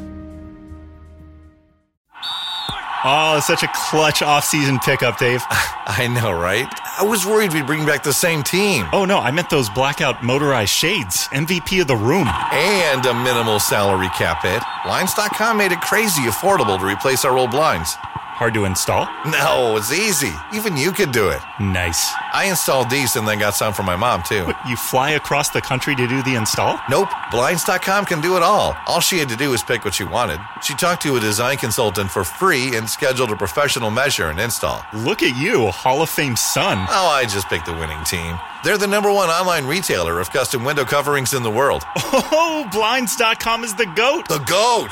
Oh, such a clutch off-season pickup, Dave.
I know, right? I was worried we'd bring back the same team.
Oh, no, I meant those blackout motorized shades. M V P of the room.
And a minimal salary cap hit. Blinds dot com made it crazy affordable to replace our old blinds.
Hard to install?
No, it's easy. Even you could do it.
Nice.
I installed these and then got some for my mom, too.
What, you fly across the country to do the install?
Nope. Blinds dot com can do it all. All she had to do was pick what she wanted. She talked to a design consultant for free and scheduled a professional measure and install.
Look at you, Hall of Fame son.
Oh, I just picked the winning team. They're the number one online retailer of custom window coverings in the world.
Oh, Blinds dot com is the GOAT.
The GOAT!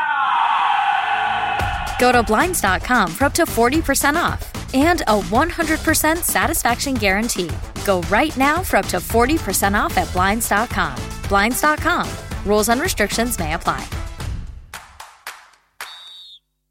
Go to Blinds dot com for up to forty percent off and a one hundred percent satisfaction guarantee. Go right now for up to forty percent off at Blinds dot com. Blinds dot com. Rules and restrictions may apply.